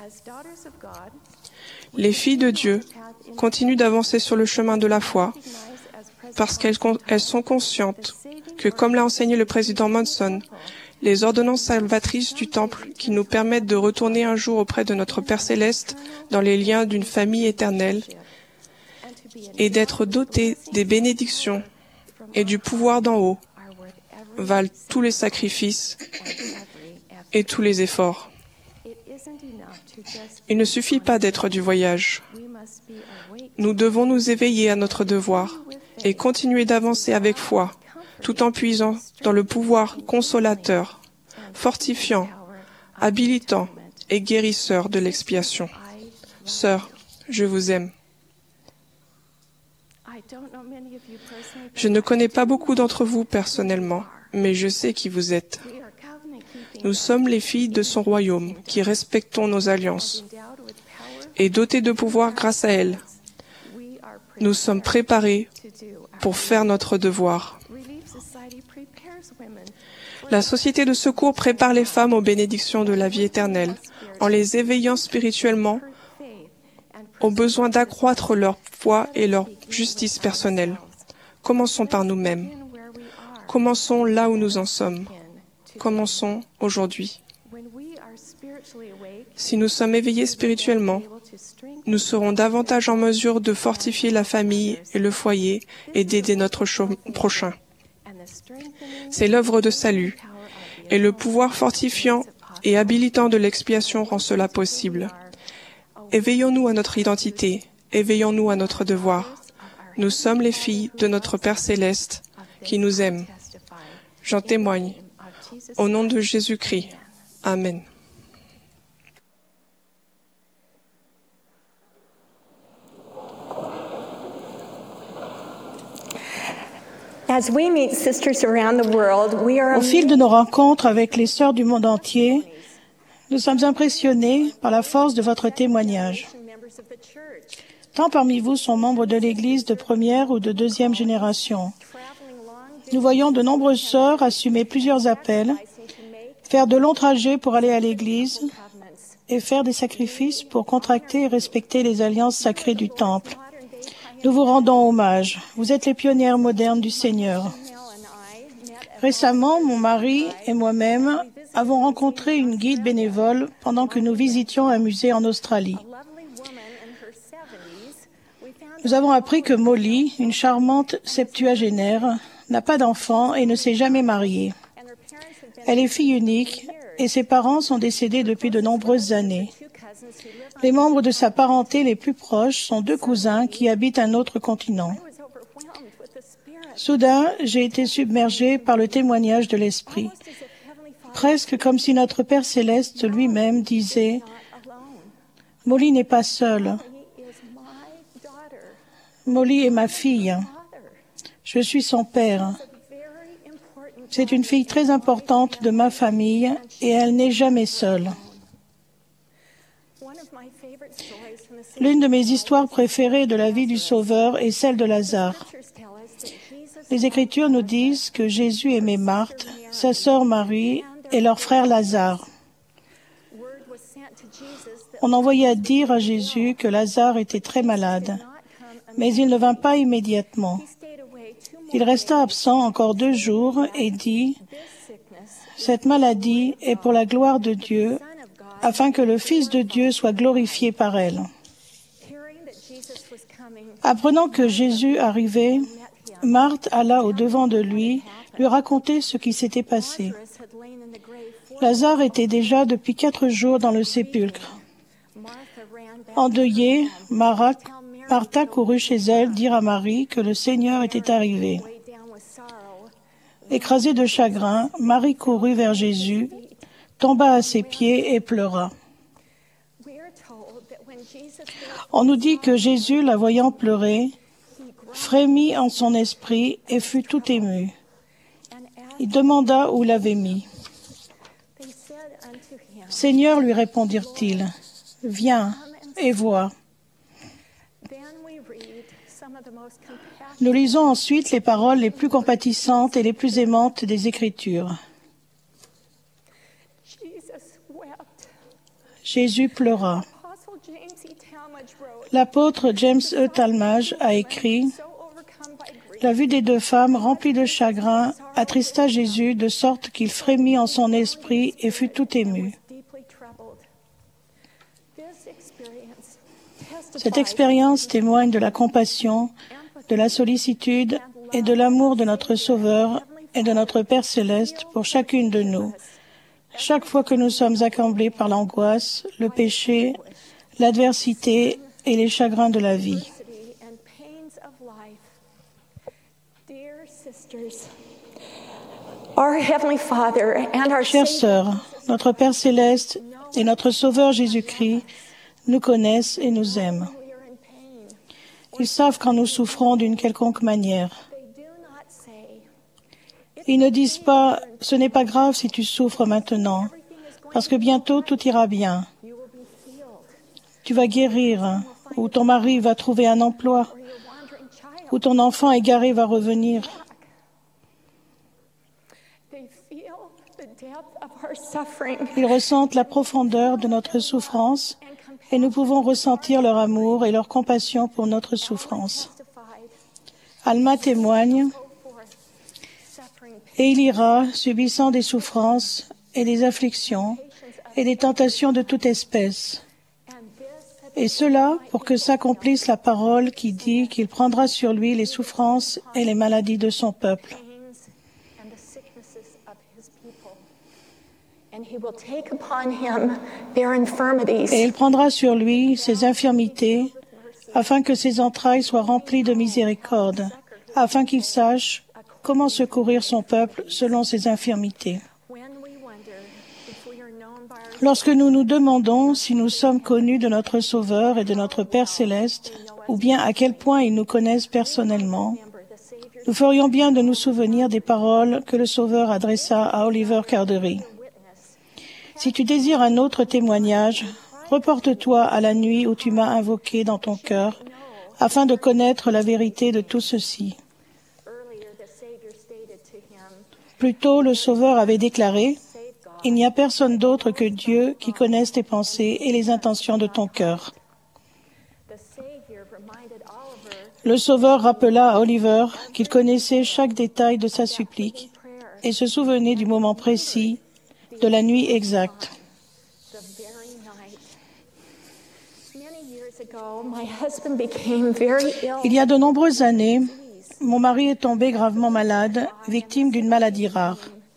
Les filles de Dieu continuent d'avancer sur le chemin de la foi parce qu'elles sont conscientes que, comme l'a enseigné le président Monson, les ordonnances salvatrices du Temple qui nous permettent de retourner un jour auprès de notre Père Céleste dans les liens d'une famille éternelle et d'être dotés des bénédictions et du pouvoir d'en haut valent tous les sacrifices et tous les efforts. Il ne suffit pas d'être du voyage. Nous devons nous éveiller à notre devoir et continuer d'avancer avec foi, tout en puisant dans le pouvoir consolateur, fortifiant, habilitant et guérisseur de l'expiation. Sœurs, je vous aime. Je ne connais pas beaucoup d'entre vous personnellement, mais je sais qui vous êtes. Nous sommes les filles de son royaume qui respectons nos alliances. Et dotés de pouvoir grâce à elles, nous sommes préparés pour faire notre devoir. La Société de secours prépare les femmes aux bénédictions de la vie éternelle en les éveillant spirituellement au besoin d'accroître leur foi et leur justice personnelle. Commençons par nous-mêmes. Commençons là où nous en sommes. Commençons aujourd'hui. Si nous sommes éveillés spirituellement, nous serons davantage en mesure de fortifier la famille et le foyer et d'aider notre prochain. C'est l'œuvre de salut, et le pouvoir fortifiant et habilitant de l'expiation rend cela possible. Éveillons-nous à notre identité, éveillons-nous à notre devoir. Nous sommes les filles de notre Père Céleste qui nous aime. J'en témoigne. Au nom de Jésus-Christ. Amen. Au fil de nos rencontres avec les sœurs du monde entier, nous sommes impressionnés par la force de votre témoignage. Tant parmi vous sont membres de l'Église de première ou de deuxième génération. Nous voyons de nombreuses sœurs assumer plusieurs appels, faire de longs trajets pour aller à l'Église et faire des sacrifices pour contracter et respecter les alliances sacrées du Temple. Nous vous rendons hommage. Vous êtes les pionnières modernes du Seigneur. Récemment, mon mari et moi-même avons rencontré une guide bénévole pendant que nous visitions un musée en Australie. Nous avons appris que Molly, une charmante septuagénaire, n'a pas d'enfant et ne s'est jamais mariée. Elle est fille unique et ses parents sont décédés depuis de nombreuses années. Les membres de sa parenté les plus proches sont 2 cousins qui habitent un autre continent. Soudain, j'ai été submergée par le témoignage de l'Esprit, presque comme si notre Père Céleste lui-même disait « Molly n'est pas seule. Molly est ma fille. Je suis son père. C'est une fille très importante de ma famille et elle n'est jamais seule. » L'une de mes histoires préférées de la vie du Sauveur est celle de Lazare. Les Écritures nous disent que Jésus aimait Marthe, sa sœur Marie et leur frère Lazare. On envoya dire à Jésus que Lazare était très malade, mais il ne vint pas immédiatement. Il resta absent encore 2 jours et dit « Cette maladie est pour la gloire de Dieu, afin que le Fils de Dieu soit glorifié par elle. » Apprenant que Jésus arrivait, Marthe alla au-devant de lui, lui raconter ce qui s'était passé. Lazare était déjà depuis 4 jours dans le sépulcre. Endeuillée, Martha courut chez elle dire à Marie que le Seigneur était arrivé. Écrasée de chagrin, Marie courut vers Jésus, tomba à ses pieds et pleura. On nous dit que Jésus, la voyant pleurer, frémit en son esprit et fut tout ému. Il demanda où l'avait mis. « Seigneur, lui répondirent-ils, viens et vois. » Nous lisons ensuite les paroles les plus compatissantes et les plus aimantes des Écritures. Jésus pleura. L'apôtre James E. Talmage a écrit « La vue des 2 femmes remplies de chagrin attrista Jésus de sorte qu'il frémit en son esprit et fut tout ému. » Cette expérience témoigne de la compassion, de la sollicitude et de l'amour de notre Sauveur et de notre Père céleste pour chacune de nous, chaque fois que nous sommes accablés par l'angoisse, le péché, l'adversité et les chagrins de la vie. Chères sœurs, notre Père céleste et notre Sauveur Jésus-Christ nous connaissent et nous aiment. Ils savent quand nous souffrons d'une quelconque manière. Ils ne disent pas « ce n'est pas grave si tu souffres maintenant, parce que bientôt tout ira bien. Tu vas guérir, ou ton mari va trouver un emploi, ou ton enfant égaré va revenir. » Ils ressentent la profondeur de notre souffrance et nous pouvons ressentir leur amour et leur compassion pour notre souffrance. Alma témoigne « Et il ira, subissant des souffrances et des afflictions et des tentations de toute espèce. Et cela pour que s'accomplisse la parole qui dit qu'il prendra sur lui les souffrances et les maladies de son peuple. Et il prendra sur lui ses infirmités, afin que ses entrailles soient remplies de miséricorde, afin qu'il sache comment secourir son peuple selon ses infirmités. » Lorsque nous nous demandons si nous sommes connus de notre Sauveur et de notre Père céleste, ou bien à quel point ils nous connaissent personnellement, nous ferions bien de nous souvenir des paroles que le Sauveur adressa à Oliver Cowdery. Si tu désires un autre témoignage, reporte-toi à la nuit où tu m'as invoqué dans ton cœur, afin de connaître la vérité de tout ceci. Plus tôt, le Sauveur avait déclaré « Il n'y a personne d'autre que Dieu qui connaisse tes pensées et les intentions de ton cœur. » Le Sauveur rappela à Oliver qu'il connaissait chaque détail de sa supplique et se souvenait du moment précis, de la nuit exacte. Il y a de nombreuses années, mon mari est tombé gravement malade, victime d'une maladie rare.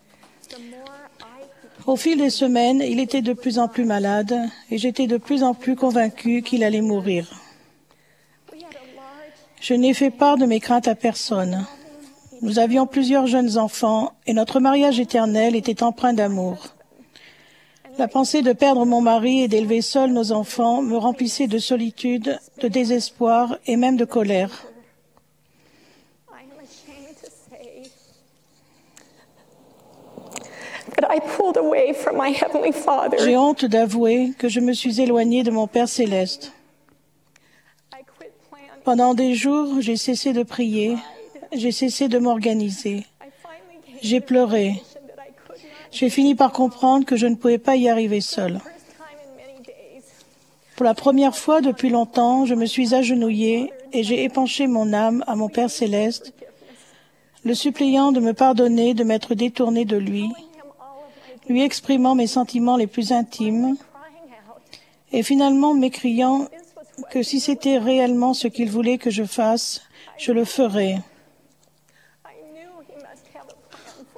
Au fil des semaines, il était de plus en plus malade et j'étais de plus en plus convaincue qu'il allait mourir. Je n'ai fait part de mes craintes à personne. Nous avions plusieurs jeunes enfants et notre mariage éternel était empreint d'amour. La pensée de perdre mon mari et d'élever seul nos enfants me remplissait de solitude, de désespoir et même de colère. J'ai honte d'avouer que je me suis éloignée de mon Père céleste. Pendant des jours, j'ai cessé de prier, j'ai cessé de m'organiser. J'ai pleuré. J'ai fini par comprendre que je ne pouvais pas y arriver seule. Pour la première fois depuis longtemps, je me suis agenouillée et j'ai épanché mon âme à mon Père céleste, le suppliant de me pardonner de m'être détournée de lui, lui exprimant mes sentiments les plus intimes et finalement m'écriant que si c'était réellement ce qu'il voulait que je fasse, je le ferais.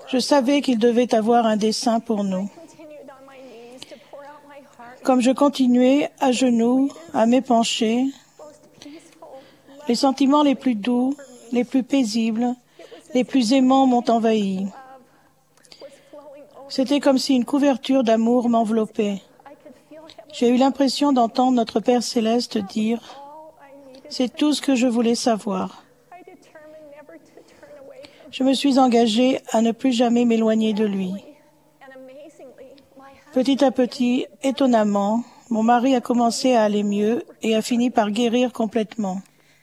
Je savais qu'il devait avoir un dessein pour nous. Comme je continuais à genoux, à m'épancher, les sentiments les plus doux, les plus paisibles, les plus aimants m'ont envahi. C'était comme si une couverture d'amour m'enveloppait. J'ai eu l'impression d'entendre notre Père Céleste dire « C'est tout ce que je voulais savoir ». Je me suis engagée à ne plus jamais m'éloigner de lui. Petit à petit, étonnamment, mon mari a commencé à aller mieux et a fini par guérir complètement.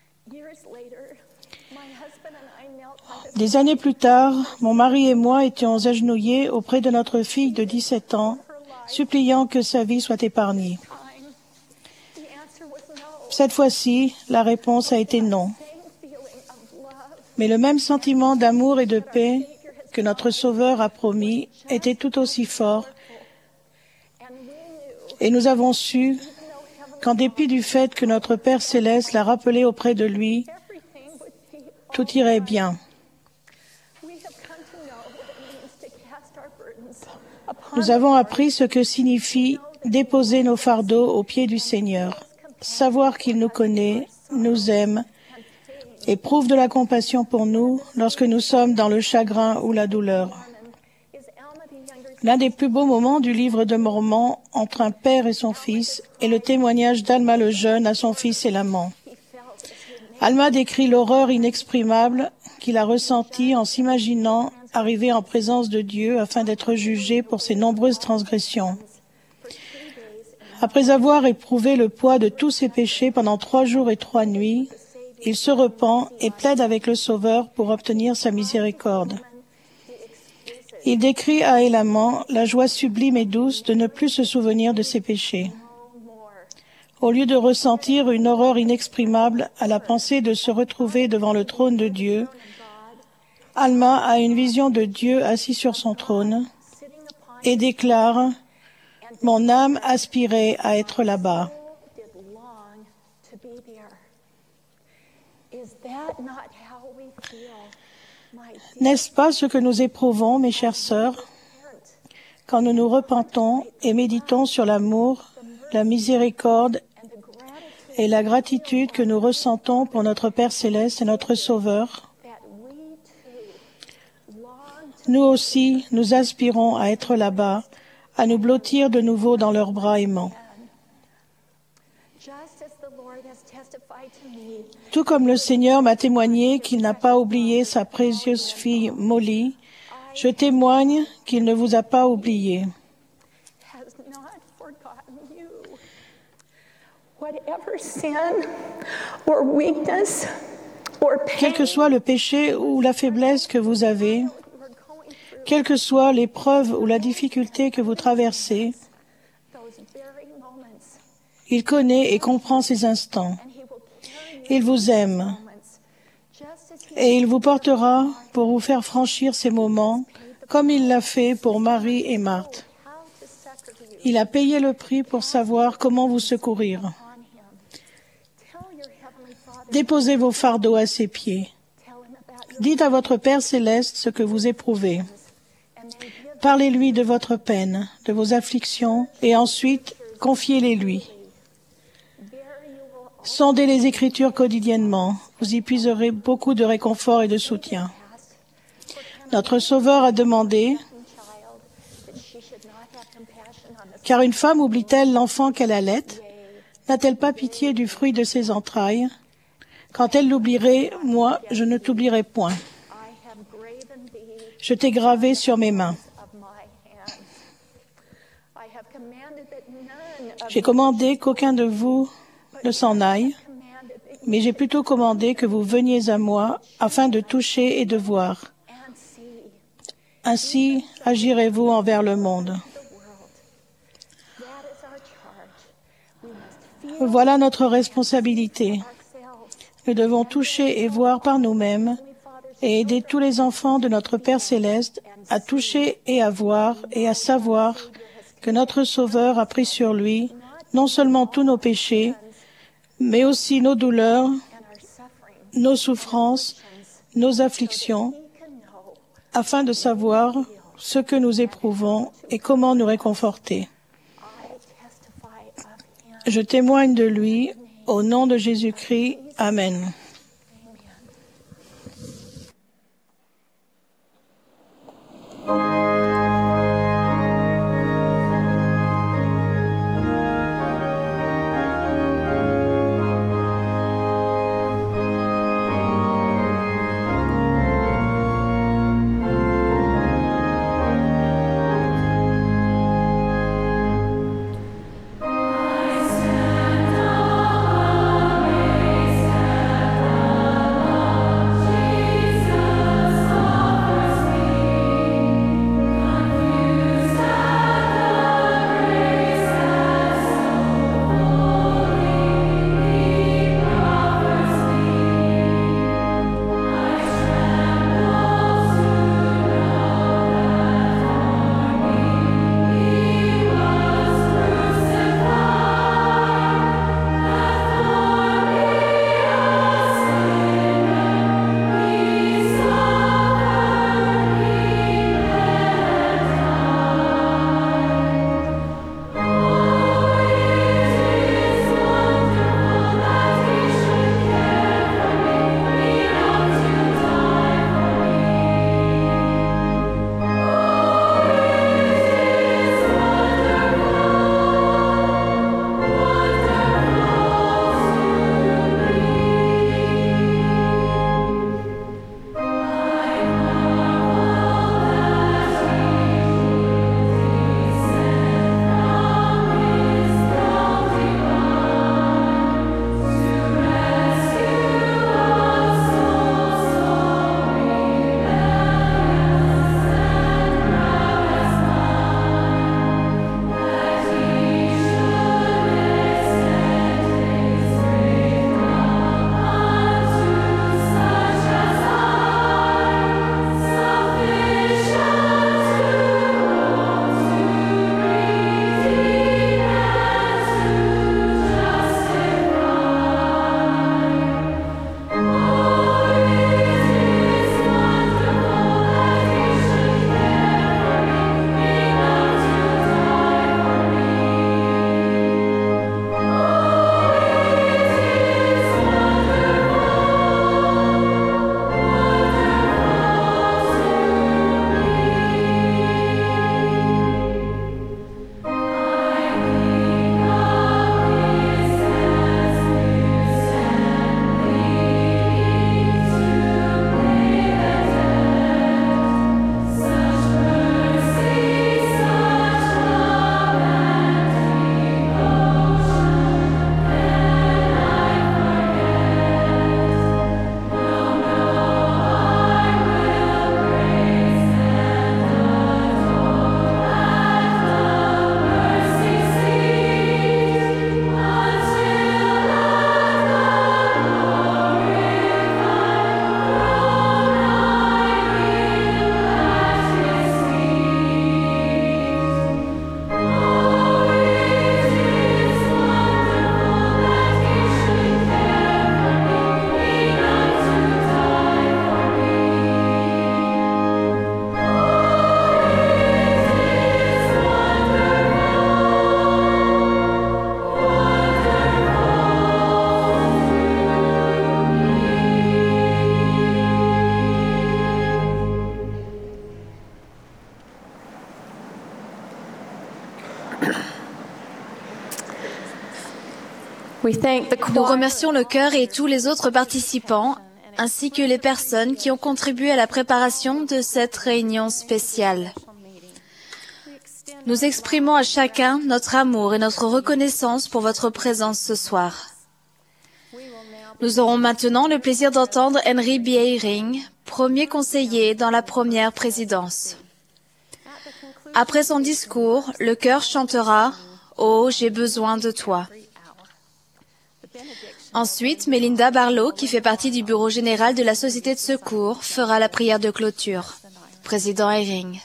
Des années plus tard, mon mari et moi étions agenouillés auprès de notre fille de 17 ans, suppliant que sa vie soit épargnée. Cette fois-ci, la réponse a été non. Mais le même sentiment d'amour et de paix que notre Sauveur a promis était tout aussi fort. Et nous avons su qu'en dépit du fait que notre Père Céleste l'a rappelé auprès de lui, tout irait bien. Nous avons appris ce que signifie déposer nos fardeaux aux pieds du Seigneur, savoir qu'il nous connaît, nous aime, éprouve de la compassion pour nous lorsque nous sommes dans le chagrin ou la douleur. L'un des plus beaux moments du livre de Mormon entre un père et son fils est le témoignage d'Alma le jeune à son fils et l'amant. Alma décrit l'horreur inexprimable qu'il a ressentie en s'imaginant arriver en présence de Dieu afin d'être jugé pour ses nombreuses transgressions. Après avoir éprouvé le poids de tous ses péchés pendant 3 jours et 3 nuits, il se repent et plaide avec le Sauveur pour obtenir sa miséricorde. Il décrit à l'amant la joie sublime et douce de ne plus se souvenir de ses péchés. Au lieu de ressentir une horreur inexprimable à la pensée de se retrouver devant le trône de Dieu, Alma a une vision de Dieu assis sur son trône et déclare « Mon âme aspirait à être là-bas ». N'est-ce pas ce que nous éprouvons, mes chères sœurs, quand nous nous repentons et méditons sur l'amour, la miséricorde et la gratitude que nous ressentons pour notre Père Céleste et notre Sauveur? Nous aussi, nous aspirons à être là-bas, à nous blottir de nouveau dans leurs bras aimants. Tout comme le Seigneur m'a témoigné qu'il n'a pas oublié sa précieuse fille Molly, je témoigne qu'il ne vous a pas oublié. Quel que soit le péché ou la faiblesse que vous avez, quelle que soit l'épreuve ou la difficulté que vous traversez, il connaît et comprend ces instants. Il vous aime et il vous portera pour vous faire franchir ces moments comme il l'a fait pour Marie et Marthe. Il a payé le prix pour savoir comment vous secourir. Déposez vos fardeaux à ses pieds. Dites à votre Père Céleste ce que vous éprouvez. Parlez-lui de votre peine, de vos afflictions, et ensuite, confiez-les lui. Sondez les Écritures quotidiennement. Vous y puiserez beaucoup de réconfort et de soutien. Notre Sauveur a demandé, « Car une femme oublie-t-elle l'enfant qu'elle allait? N'a-t-elle pas pitié du fruit de ses entrailles? Quand elle l'oublierait, moi, je ne t'oublierai point. Je t'ai gravé sur mes mains. J'ai commandé qu'aucun de vous ne s'en aille, mais j'ai plutôt commandé que vous veniez à moi afin de toucher et de voir. Ainsi agirez-vous envers le monde. » Voilà notre responsabilité. Nous devons toucher et voir par nous-mêmes et aider tous les enfants de notre Père Céleste à toucher et à voir et à savoir que notre Sauveur a pris sur lui non seulement tous nos péchés, mais aussi nos douleurs, nos souffrances, nos afflictions, afin de savoir ce que nous éprouvons et comment nous réconforter. Je témoigne de lui au nom de Jésus-Christ. Amen. Nous remercions le chœur et tous les autres participants, ainsi que les personnes qui ont contribué à la préparation de cette réunion spéciale. Nous exprimons à chacun notre amour et notre reconnaissance pour votre présence ce soir. Nous aurons maintenant le plaisir d'entendre Henry B. Eyring, premier conseiller dans la première présidence. Après son discours, le chœur chantera « Oh, j'ai besoin de toi ». Ensuite, Melinda Barlow, qui fait partie du bureau général de la Société de secours, fera la prière de clôture. Président Eyring.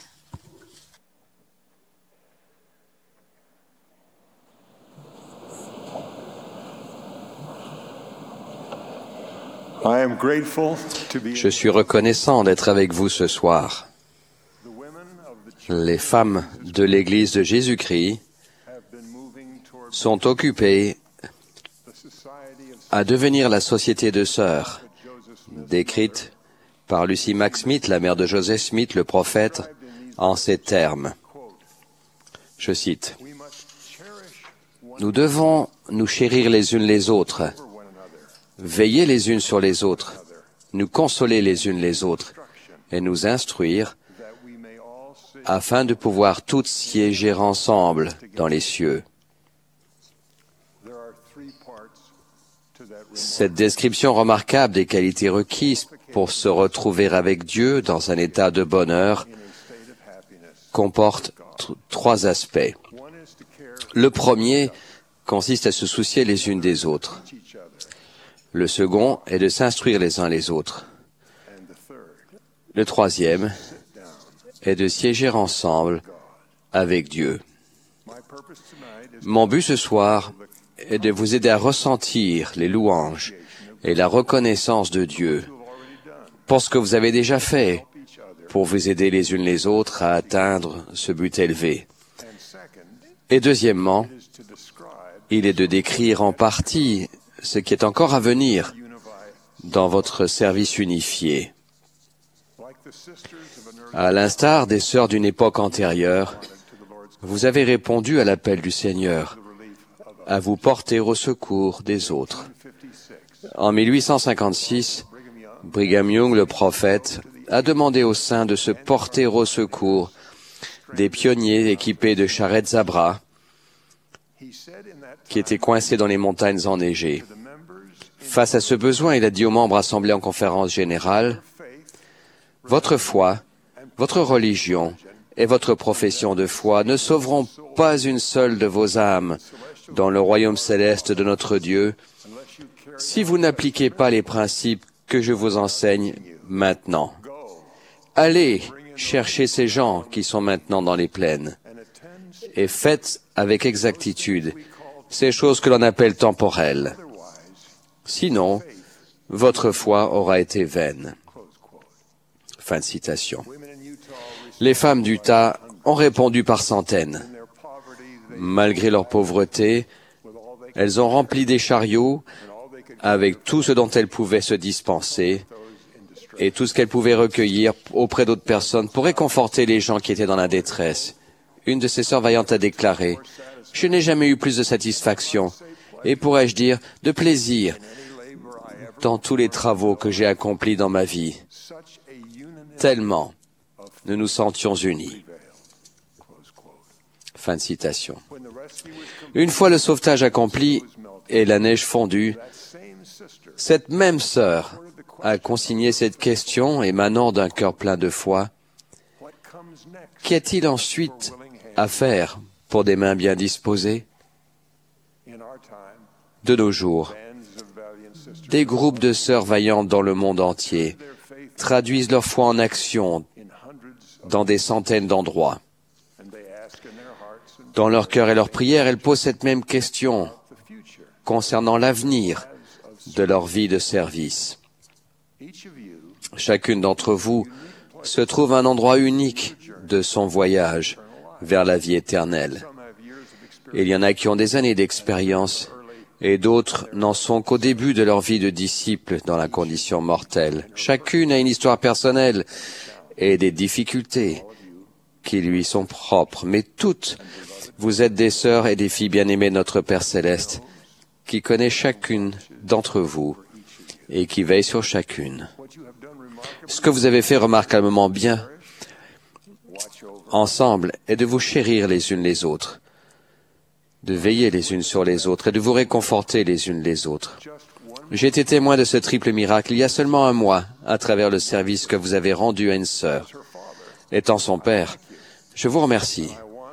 Je suis reconnaissant d'être avec vous ce soir. Les femmes de l'Église de Jésus-Christ sont occupées à devenir la société de sœurs, décrite par Lucy Mack Smith, la mère de Joseph Smith, le prophète, en ces termes. Je cite, « Nous devons nous chérir les unes les autres, veiller les unes sur les autres, nous consoler les unes les autres et nous instruire afin de pouvoir toutes siéger ensemble dans les cieux. » Cette description remarquable des qualités requises pour se retrouver avec Dieu dans un état de bonheur comporte trois aspects. Le premier consiste à se soucier les unes des autres. Le second est de s'instruire les uns les autres. Le troisième est de siéger ensemble avec Dieu. Mon but ce soir est de vous aider à ressentir les louanges et la reconnaissance de Dieu pour ce que vous avez déjà fait, pour vous aider les unes les autres à atteindre ce but élevé. Et deuxièmement, il est de décrire en partie ce qui est encore à venir dans votre service unifié. À l'instar des sœurs d'une époque antérieure, vous avez répondu à l'appel du Seigneur à vous porter au secours des autres. En 1856, Brigham Young, le prophète, a demandé aux saints de se porter au secours des pionniers équipés de charrettes à bras qui étaient coincés dans les montagnes enneigées. Face à ce besoin, il a dit aux membres assemblés en conférence générale, « Votre foi, votre religion et votre profession de foi ne sauveront pas une seule de vos âmes dans le royaume céleste de notre Dieu si vous n'appliquez pas les principes que je vous enseigne maintenant. Allez chercher ces gens qui sont maintenant dans les plaines et faites avec exactitude ces choses que l'on appelle temporelles. Sinon, votre foi aura été vaine. » Fin de citation. Les femmes d'Utah ont répondu par centaines. Malgré leur pauvreté, elles ont rempli des chariots avec tout ce dont elles pouvaient se dispenser et tout ce qu'elles pouvaient recueillir auprès d'autres personnes pour réconforter les gens qui étaient dans la détresse. Une de ces sœurs vaillantes a déclaré, « Je n'ai jamais eu plus de satisfaction et, pourrais-je dire, de plaisir dans tous les travaux que j'ai accomplis dans ma vie. Tellement nous nous sentions unis. » Fin de citation. Une fois le sauvetage accompli et la neige fondue, cette même sœur a consigné cette question émanant d'un cœur plein de foi. Qu'y a-t-il ensuite à faire pour des mains bien disposées? De nos jours, des groupes de sœurs vaillantes dans le monde entier traduisent leur foi en action dans des centaines d'endroits. Dans leur cœur et leurs prières, elles posent cette même question concernant l'avenir de leur vie de service. Chacune d'entre vous se trouve à un endroit unique de son voyage vers la vie éternelle. Il y en a qui ont des années d'expérience et d'autres n'en sont qu'au début de leur vie de disciples dans la condition mortelle. Chacune a une histoire personnelle et des difficultés qui lui sont propres, mais toutes, vous êtes des sœurs et des filles bien-aimées de notre Père Céleste, qui connaît chacune d'entre vous et qui veille sur chacune. Ce que vous avez fait remarquablement bien ensemble est de vous chérir les unes les autres, de veiller les unes sur les autres et de vous réconforter les unes les autres. J'ai été témoin de ce triple miracle il y a seulement un mois à travers le service que vous avez rendu à une sœur. Étant son père, je vous remercie.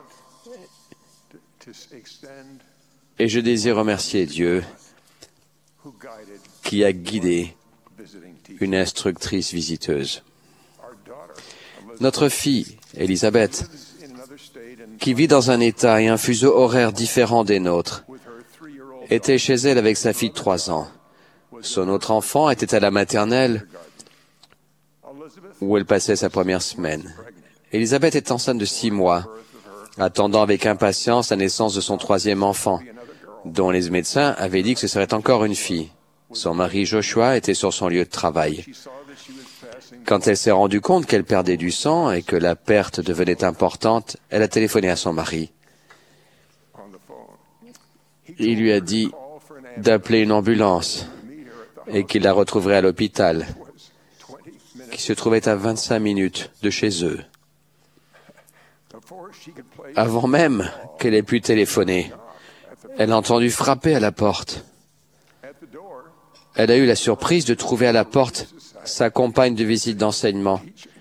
Et je désire remercier Dieu qui a guidé une instructrice visiteuse. Notre fille, Elisabeth, qui vit dans un état et un fuseau horaire différent des nôtres, était chez elle avec sa fille de 3 ans. Son autre enfant était à la maternelle où elle passait sa première semaine. Élisabeth est enceinte de 6 mois, attendant avec impatience la naissance de son 3e enfant, dont les médecins avaient dit que ce serait encore une fille. Son mari Joshua était sur son lieu de travail. Quand elle s'est rendue compte qu'elle perdait du sang et que la perte devenait importante, elle a téléphoné à son mari. Il lui a dit d'appeler une ambulance et qu'il la retrouverait à l'hôpital, qui se trouvait à 25 minutes de chez eux. Avant même qu'elle ait pu téléphoner, elle a entendu frapper à la porte. Elle a eu la surprise de trouver à la porte sa compagne de visite d'enseignement.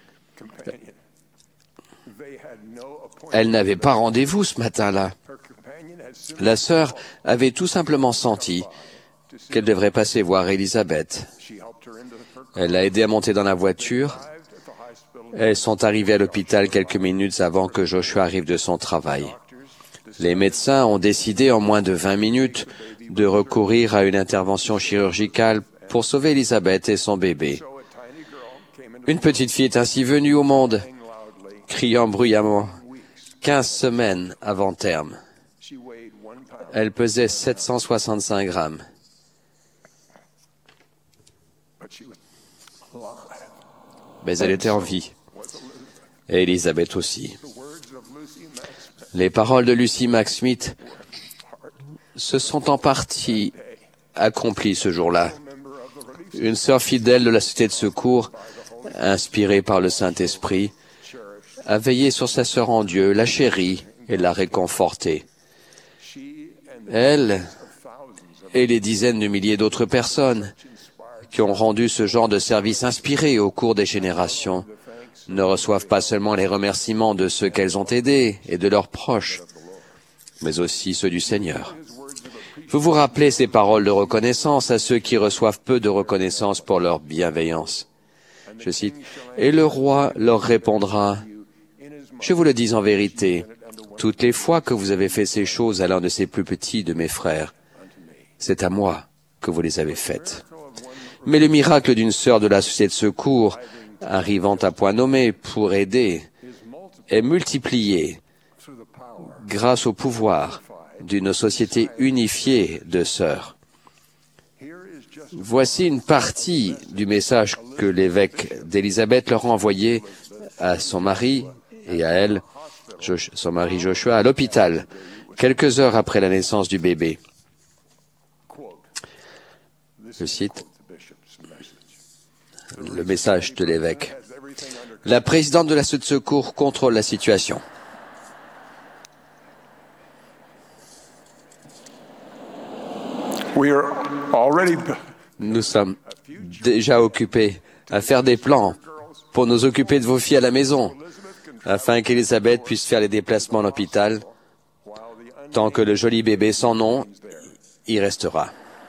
Elle n'avait pas rendez-vous ce matin-là. La sœur avait tout simplement senti qu'elle devrait passer voir Élisabeth. Elle l'a aidée à monter dans la voiture. Elles sont arrivées à l'hôpital quelques minutes avant que Joshua arrive de son travail. Les médecins ont décidé en moins de 20 minutes de recourir à une intervention chirurgicale pour sauver Élisabeth et son bébé. Une petite fille est ainsi venue au monde, criant bruyamment, 15 semaines avant terme. Elle pesait 765 grammes. Mais elle était en vie. Et Élisabeth aussi. Les paroles de Lucy Mack Smith se sont en partie accomplies ce jour-là. Une sœur fidèle de la Société de secours, inspirée par le Saint-Esprit, a veillé sur sa sœur en Dieu, l'a chérie et l'a réconfortée. Elle et les dizaines de milliers d'autres personnes qui ont rendu ce genre de service inspiré au cours des générations ne reçoivent pas seulement les remerciements de ceux qu'elles ont aidés et de leurs proches, mais aussi ceux du Seigneur. Vous vous rappelez ces paroles de reconnaissance à ceux qui reçoivent peu de reconnaissance pour leur bienveillance. Je cite, « Et le roi leur répondra, « Je vous le dis en vérité, toutes les fois que vous avez fait ces choses à l'un de ces plus petits de mes frères, c'est à moi que vous les avez faites. » Mais le miracle d'une sœur de la Société de secours, arrivant à point nommé pour aider, est multiplié grâce au pouvoir d'une société unifiée de sœurs. Voici une partie du message que l'évêque d'Élisabeth leur a envoyé à son mari et à elle, son mari Joshua, à l'hôpital, quelques heures après la naissance du bébé. Je cite le message de l'évêque. La présidente de la Société de secours contrôle la situation. Nous sommes déjà occupés à faire des plans pour nous occuper de vos filles à la maison, afin qu'Élisabeth puisse faire les déplacements à l'hôpital. Tant que le joli bébé sans nom y restera.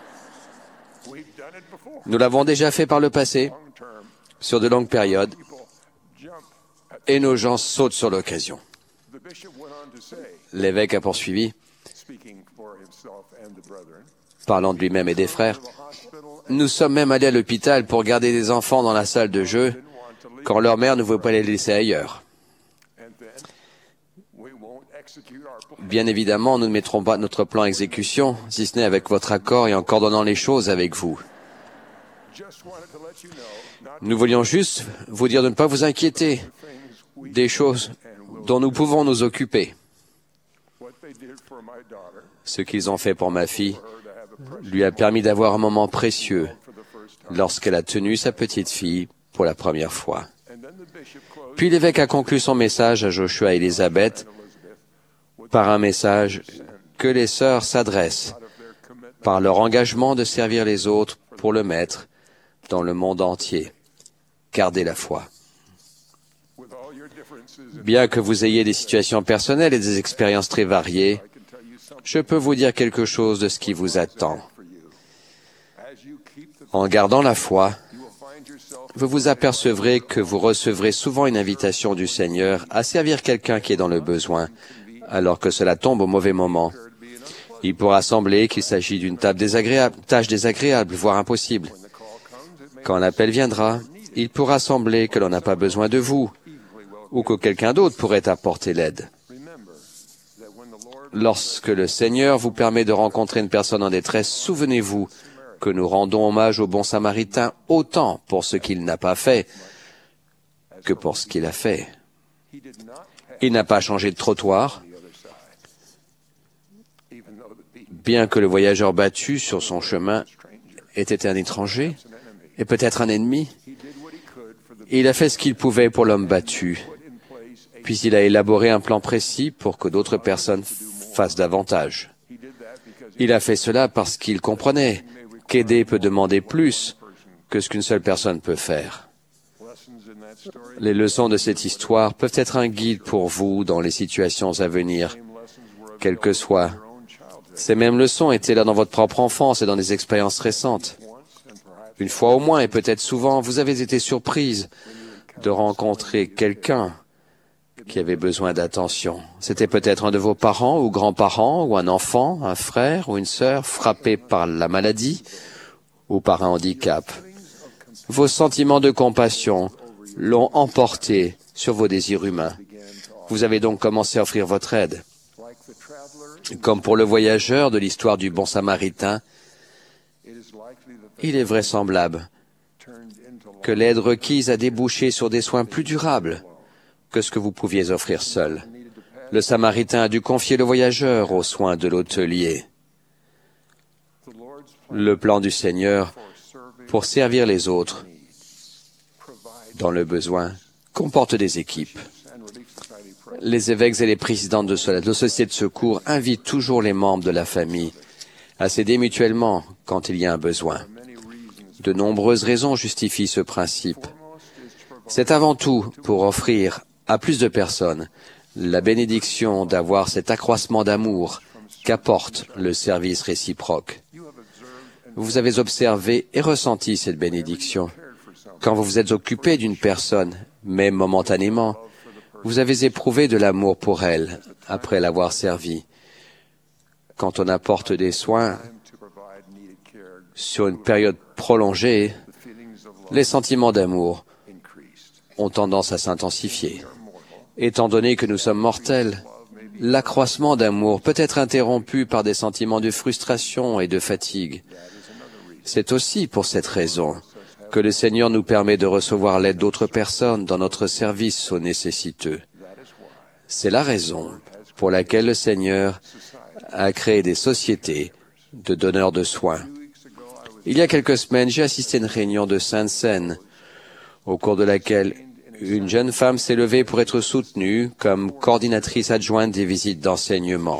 Nous l'avons déjà fait par le passé, sur de longues périodes, et nos gens sautent sur l'occasion. L'évêque a poursuivi, parlant de lui-même et des frères. Nous sommes même allés à l'hôpital pour garder des enfants dans la salle de jeu quand leur mère ne voulait pas les laisser ailleurs. Bien évidemment, nous ne mettrons pas notre plan à exécution, si ce n'est avec votre accord et en coordonnant les choses avec vous. Nous voulions juste vous dire de ne pas vous inquiéter des choses dont nous pouvons nous occuper. Ce qu'ils ont fait pour ma fille lui a permis d'avoir un moment précieux lorsqu'elle a tenu sa petite fille pour la première fois. Puis l'évêque a conclu son message à Joshua et Élisabeth par un message que les sœurs s'adressent par leur engagement de servir les autres pour le Maître dans le monde entier. Gardez la foi. Bien que vous ayez des situations personnelles et des expériences très variées, je peux vous dire quelque chose de ce qui vous attend. En gardant la foi, vous vous apercevrez que vous recevrez souvent une invitation du Seigneur à servir quelqu'un qui est dans le besoin, alors que cela tombe au mauvais moment. Il pourra sembler qu'il s'agit d'une tâche désagréable, voire impossible. Quand l'appel viendra, il pourra sembler que l'on n'a pas besoin de vous, ou que quelqu'un d'autre pourrait apporter l'aide. Lorsque le Seigneur vous permet de rencontrer une personne en détresse, souvenez-vous que nous rendons hommage au bon Samaritain autant pour ce qu'il n'a pas fait que pour ce qu'il a fait. Il n'a pas changé de trottoir, bien que le voyageur battu sur son chemin était un étranger et peut-être un ennemi. Il a fait ce qu'il pouvait pour l'homme battu, puis il a élaboré un plan précis pour que d'autres personnes fassent davantage. Il a fait cela parce qu'il comprenait qu'aider peut demander plus que ce qu'une seule personne peut faire. Les leçons de cette histoire peuvent être un guide pour vous dans les situations à venir, quelles que soient. Ces mêmes leçons étaient là dans votre propre enfance et dans des expériences récentes. Une fois au moins, et peut-être souvent, vous avez été surprise de rencontrer quelqu'un qui avait besoin d'attention. C'était peut-être un de vos parents ou grands-parents, ou un enfant, un frère ou une sœur frappé par la maladie ou par un handicap. Vos sentiments de compassion l'ont emporté sur vos désirs humains. Vous avez donc commencé à offrir votre aide. Comme pour le voyageur de l'histoire du bon Samaritain, il est vraisemblable que l'aide requise a débouché sur des soins plus durables que ce que vous pouviez offrir seul. Le Samaritain a dû confier le voyageur aux soins de l'hôtelier. Le plan du Seigneur pour servir les autres dans le besoin comporte des équipes. Les évêques et les présidents de sociétés de secours invitent toujours les membres de la famille à s'aider mutuellement quand il y a un besoin. De nombreuses raisons justifient ce principe. C'est avant tout pour offrir à plus de personnes la bénédiction d'avoir cet accroissement d'amour qu'apporte le service réciproque. Vous avez observé et ressenti cette bénédiction. Quand vous vous êtes occupé d'une personne, même momentanément, vous avez éprouvé de l'amour pour elle après l'avoir servie. Quand on apporte des soins sur une période prolongée, les sentiments d'amour ont tendance à s'intensifier. Étant donné que nous sommes mortels, l'accroissement d'amour peut être interrompu par des sentiments de frustration et de fatigue. C'est aussi pour cette raison que le Seigneur nous permet de recevoir l'aide d'autres personnes dans notre service aux nécessiteux. C'est la raison pour laquelle le Seigneur a créé des sociétés de donneurs de soins. Il y a quelques semaines, j'ai assisté à une réunion de Sainte-Seine, au cours de laquelle une jeune femme s'est levée pour être soutenue comme coordinatrice adjointe des visites d'enseignement.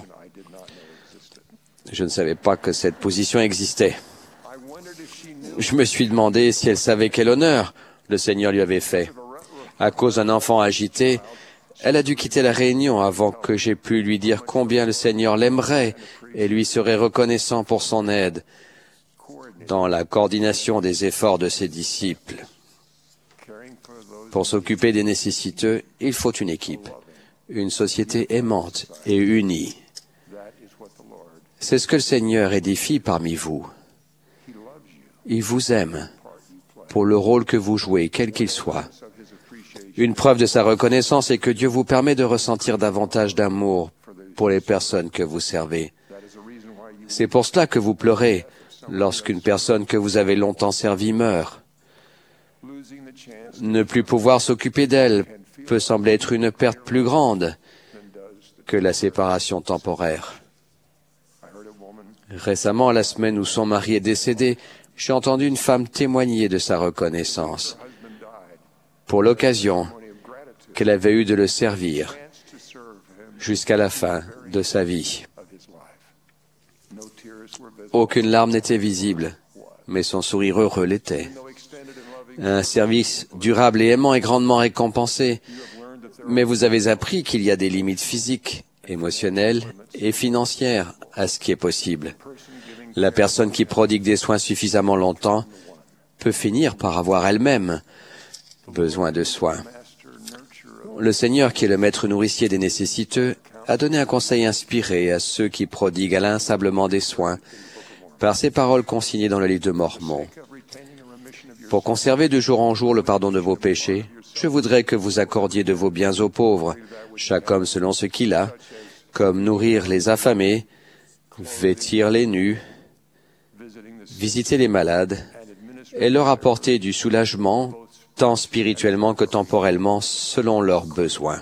Je ne savais pas que cette position existait. Je me suis demandé si elle savait quel honneur le Seigneur lui avait fait. À cause d'un enfant agité, elle a dû quitter la réunion avant que j'aie pu lui dire combien le Seigneur l'aimerait et lui serait reconnaissant pour son aide dans la coordination des efforts de ses disciples. Pour s'occuper des nécessiteux, il faut une équipe, une société aimante et unie. C'est ce que le Seigneur édifie parmi vous. Il vous aime pour le rôle que vous jouez, quel qu'il soit. Une preuve de sa reconnaissance est que Dieu vous permet de ressentir davantage d'amour pour les personnes que vous servez. C'est pour cela que vous pleurez lorsqu'une personne que vous avez longtemps servie meurt. Ne plus pouvoir s'occuper d'elle peut sembler être une perte plus grande que la séparation temporaire. Récemment, la semaine où son mari est décédé, j'ai entendu une femme témoigner de sa reconnaissance pour l'occasion qu'elle avait eue de le servir jusqu'à la fin de sa vie. Aucune larme n'était visible, mais son sourire heureux l'était. Un service durable et aimant est grandement récompensé, mais vous avez appris qu'il y a des limites physiques, émotionnelles et financières à ce qui est possible. La personne qui prodigue des soins suffisamment longtemps peut finir par avoir elle-même besoin de soins. Le Seigneur, qui est le maître nourricier des nécessiteux, a donné un conseil inspiré à ceux qui prodiguent inlassablement des soins par ces paroles consignées dans le livre de Mormon. Pour conserver de jour en jour le pardon de vos péchés, Je voudrais que vous accordiez de vos biens aux pauvres, chaque homme selon ce qu'il a, comme nourrir les affamés, vêtir les nus, visiter les malades et leur apporter du soulagement, tant spirituellement que temporellement, selon leurs besoins.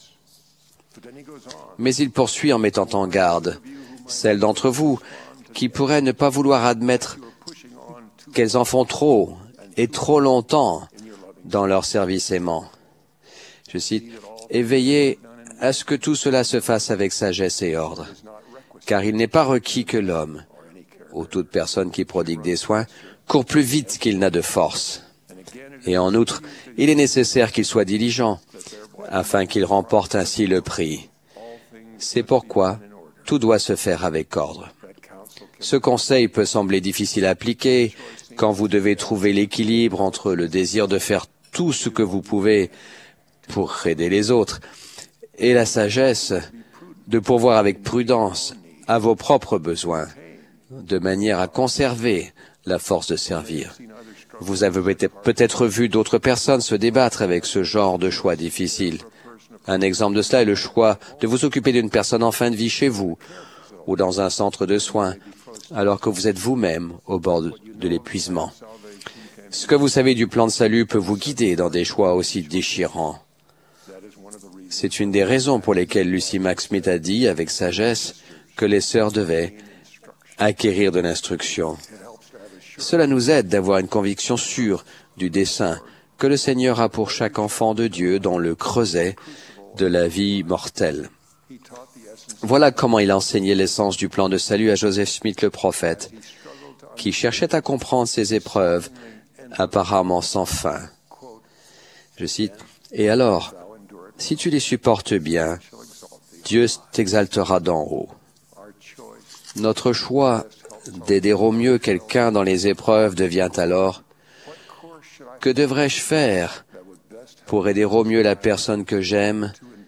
Mais il poursuit en mettant en garde celles d'entre vous qui pourraient ne pas vouloir admettre qu'elles en font trop et trop longtemps dans leur service aimant. Je cite, « Et veillez à ce que tout cela se fasse avec sagesse et ordre, car il n'est pas requis que l'homme, ou toute personne qui prodigue des soins, court plus vite qu'il n'a de force. Et en outre, il est nécessaire qu'il soit diligent, afin qu'il remporte ainsi le prix. C'est pourquoi tout doit se faire avec ordre. » Ce conseil peut sembler difficile à appliquer quand vous devez trouver l'équilibre entre le désir de faire tout ce que vous pouvez pour aider les autres et la sagesse de pourvoir avec prudence à vos propres besoins, de manière à conserver la force de servir. Vous avez peut-être vu d'autres personnes se débattre avec ce genre de choix difficile. Un exemple de cela est le choix de vous occuper d'une personne en fin de vie chez vous ou dans un centre de soins, alors que vous êtes vous-même au bord de l'épuisement. Ce que vous savez du plan de salut peut vous guider dans des choix aussi déchirants. C'est une des raisons pour lesquelles Lucy Mack Smith a dit, avec sagesse, que les sœurs devaient acquérir de l'instruction. Cela nous aide d'avoir une conviction sûre du dessein que le Seigneur a pour chaque enfant de Dieu dans le creuset de la vie mortelle. Voilà comment il enseignait l'essence du plan de salut à Joseph Smith le prophète, qui cherchait à comprendre ces épreuves apparemment sans fin. Je cite, « Et alors, si tu les supportes bien, Dieu t'exaltera d'en haut. » Notre choix d'aider au mieux quelqu'un dans les épreuves devient alors « Que devrais-je faire pour aider au mieux la personne que j'aime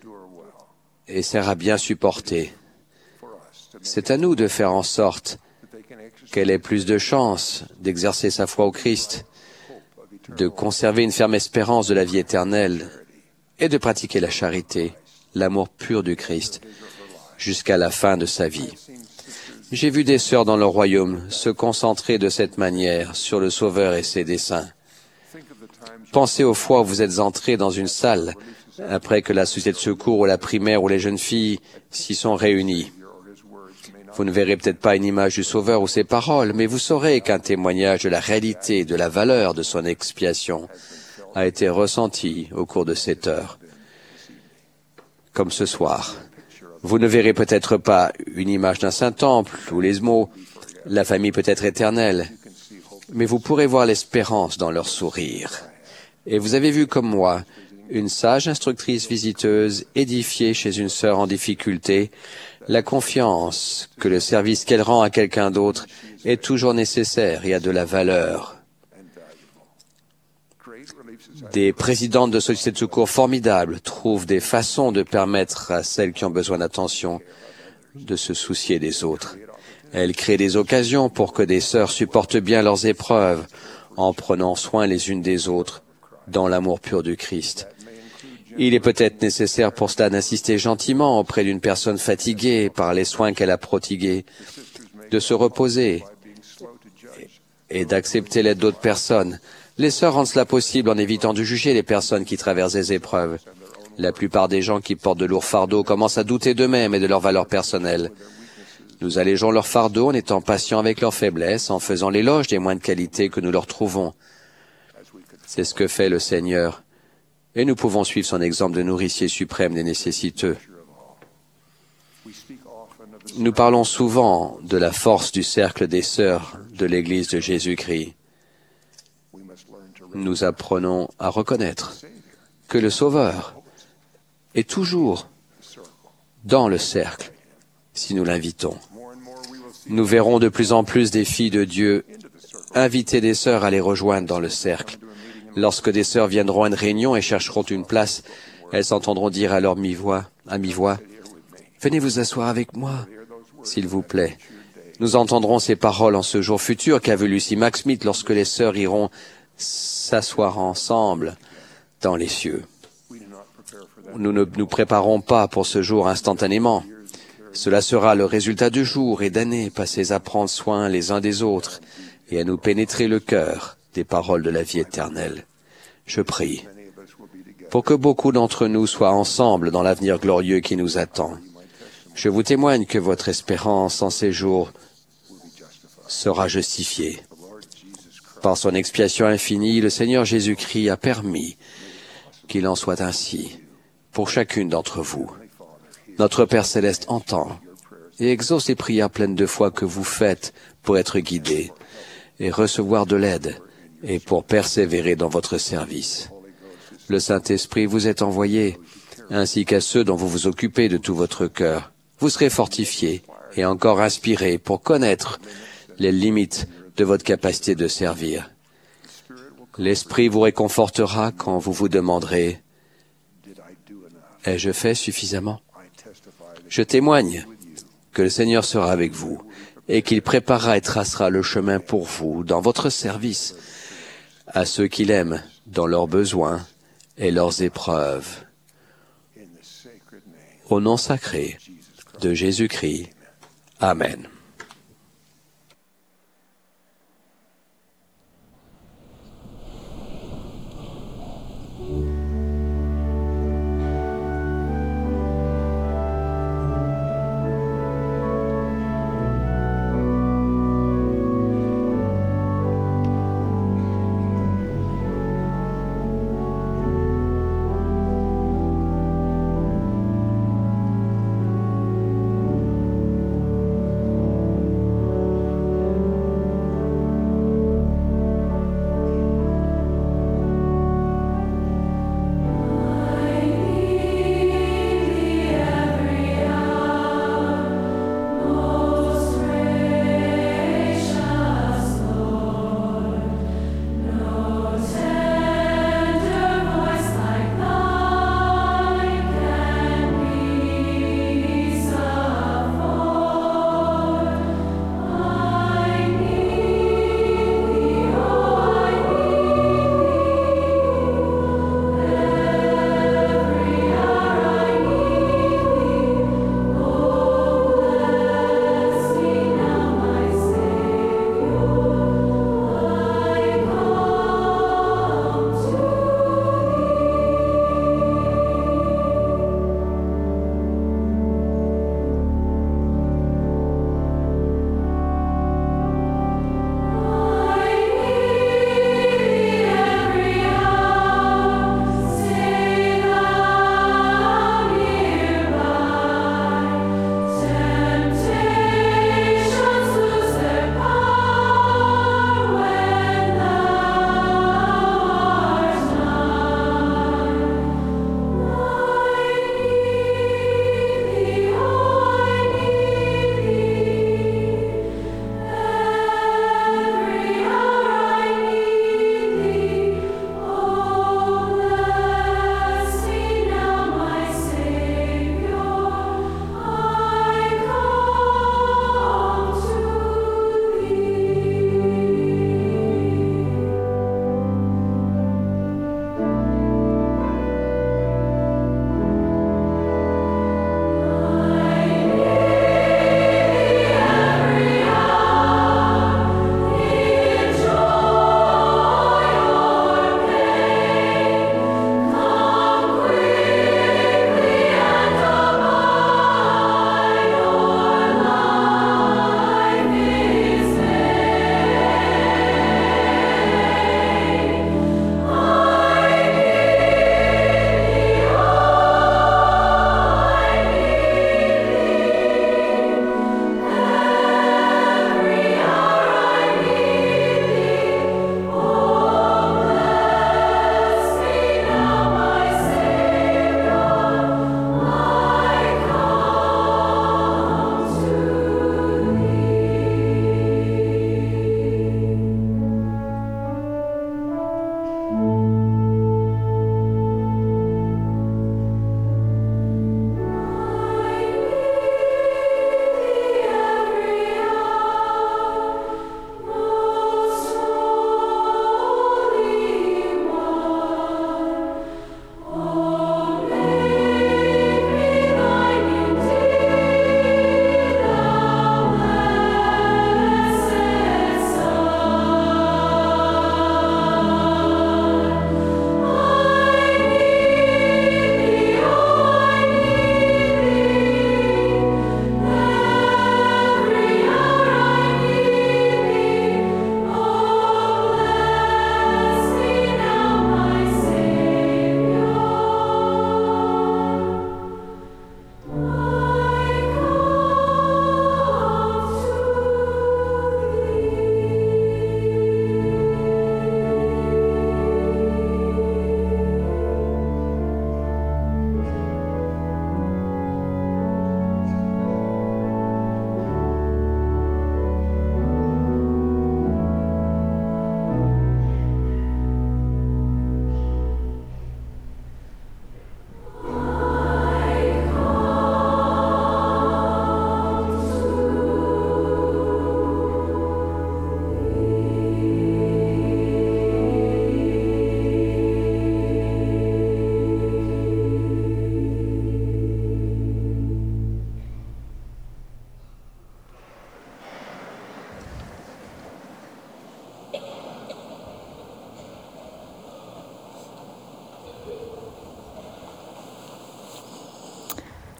et sert à bien supporter? » C'est à nous de faire en sorte qu'elle ait plus de chances d'exercer sa foi au Christ, de conserver une ferme espérance de la vie éternelle et de pratiquer la charité, l'amour pur du Christ, jusqu'à la fin de sa vie. J'ai vu des sœurs dans le royaume se concentrer de cette manière sur le Sauveur et ses desseins. Pensez aux fois où vous êtes entrés dans une salle après que la société de secours ou la primaire ou les jeunes filles s'y sont réunies. Vous ne verrez peut-être pas une image du Sauveur ou ses paroles, mais vous saurez qu'un témoignage de la réalité et de la valeur de son expiation a été ressenti au cours de cette heure. Comme ce soir. Vous ne verrez peut-être pas une image d'un saint temple ou les mots « la famille peut être éternelle », mais vous pourrez voir l'espérance dans leur sourire. Et vous avez vu comme moi une sage instructrice visiteuse édifier chez une sœur en difficulté la confiance que le service qu'elle rend à quelqu'un d'autre est toujours nécessaire et a de la valeur. Des présidentes de sociétés de secours formidables trouvent des façons de permettre à celles qui ont besoin d'attention de se soucier des autres. Elles créent des occasions pour que des sœurs supportent bien leurs épreuves en prenant soin les unes des autres dans l'amour pur du Christ. Il est peut-être nécessaire pour cela d'insister gentiment auprès d'une personne fatiguée par les soins qu'elle a prodigués, de se reposer et d'accepter l'aide d'autres personnes. Les sœurs rendent cela possible en évitant de juger les personnes qui traversent des épreuves. La plupart des gens qui portent de lourds fardeaux commencent à douter d'eux-mêmes et de leur valeur personnelle. Nous allégeons leur fardeau en étant patients avec leurs faiblesses, en faisant l'éloge des moindres qualités que nous leur trouvons. C'est ce que fait le Seigneur, et nous pouvons suivre son exemple de nourricier suprême des nécessiteux. Nous parlons souvent de la force du cercle des sœurs de l'Église de Jésus-Christ. Nous apprenons à reconnaître que le Sauveur est toujours dans le cercle si nous l'invitons. Nous verrons de plus en plus des filles de Dieu inviter des sœurs à les rejoindre dans le cercle. Lorsque des sœurs viendront à une réunion et chercheront une place, elles s'entendront dire à mi-voix, « Venez vous asseoir avec moi, s'il vous plaît. » Nous entendrons ces paroles en ce jour futur qu'a vu Lucy Mack Smith lorsque les sœurs iront s'asseoir ensemble dans les cieux. Nous ne nous préparons pas pour ce jour instantanément. Cela sera le résultat de jours et d'années passées à prendre soin les uns des autres et à nous pénétrer le cœur des paroles de la vie éternelle. Je prie pour que beaucoup d'entre nous soient ensemble dans l'avenir glorieux qui nous attend. Je vous témoigne que votre espérance en ces jours sera justifiée. Par son expiation infinie, le Seigneur Jésus-Christ a permis qu'il en soit ainsi pour chacune d'entre vous. Notre Père Céleste entend et exauce les prières pleines de foi que vous faites pour être guidés et recevoir de l'aide et pour persévérer dans votre service. Le Saint-Esprit vous est envoyé, ainsi qu'à ceux dont vous vous occupez de tout votre cœur. Vous serez fortifiés et encore inspirés pour connaître les limites de votre capacité de servir. L'Esprit vous réconfortera quand vous vous demanderez « Ai-je fait suffisamment ?» Je témoigne que le Seigneur sera avec vous et qu'il préparera et tracera le chemin pour vous dans votre service à ceux qu'il aime dans leurs besoins et leurs épreuves. Au nom sacré de Jésus-Christ. Amen.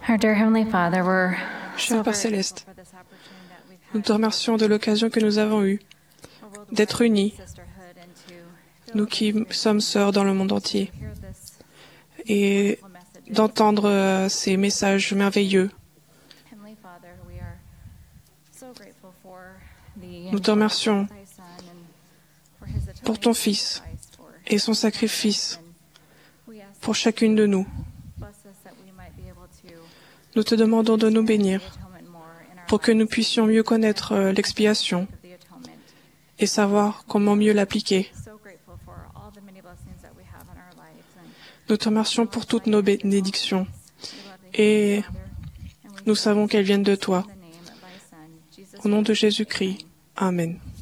Our dear Heavenly Father, we're Cher Père Céleste, nous te remercions de l'occasion que nous avons eue d'être unis, nous qui sommes sœurs dans le monde entier, et d'entendre ces messages merveilleux. Nous te remercions pour ton Fils et son sacrifice pour chacune de nous. Nous te demandons de nous bénir pour que nous puissions mieux connaître l'expiation et savoir comment mieux l'appliquer. Nous te remercions pour toutes nos bénédictions et nous savons qu'elles viennent de toi. Au nom de Jésus-Christ. Amen.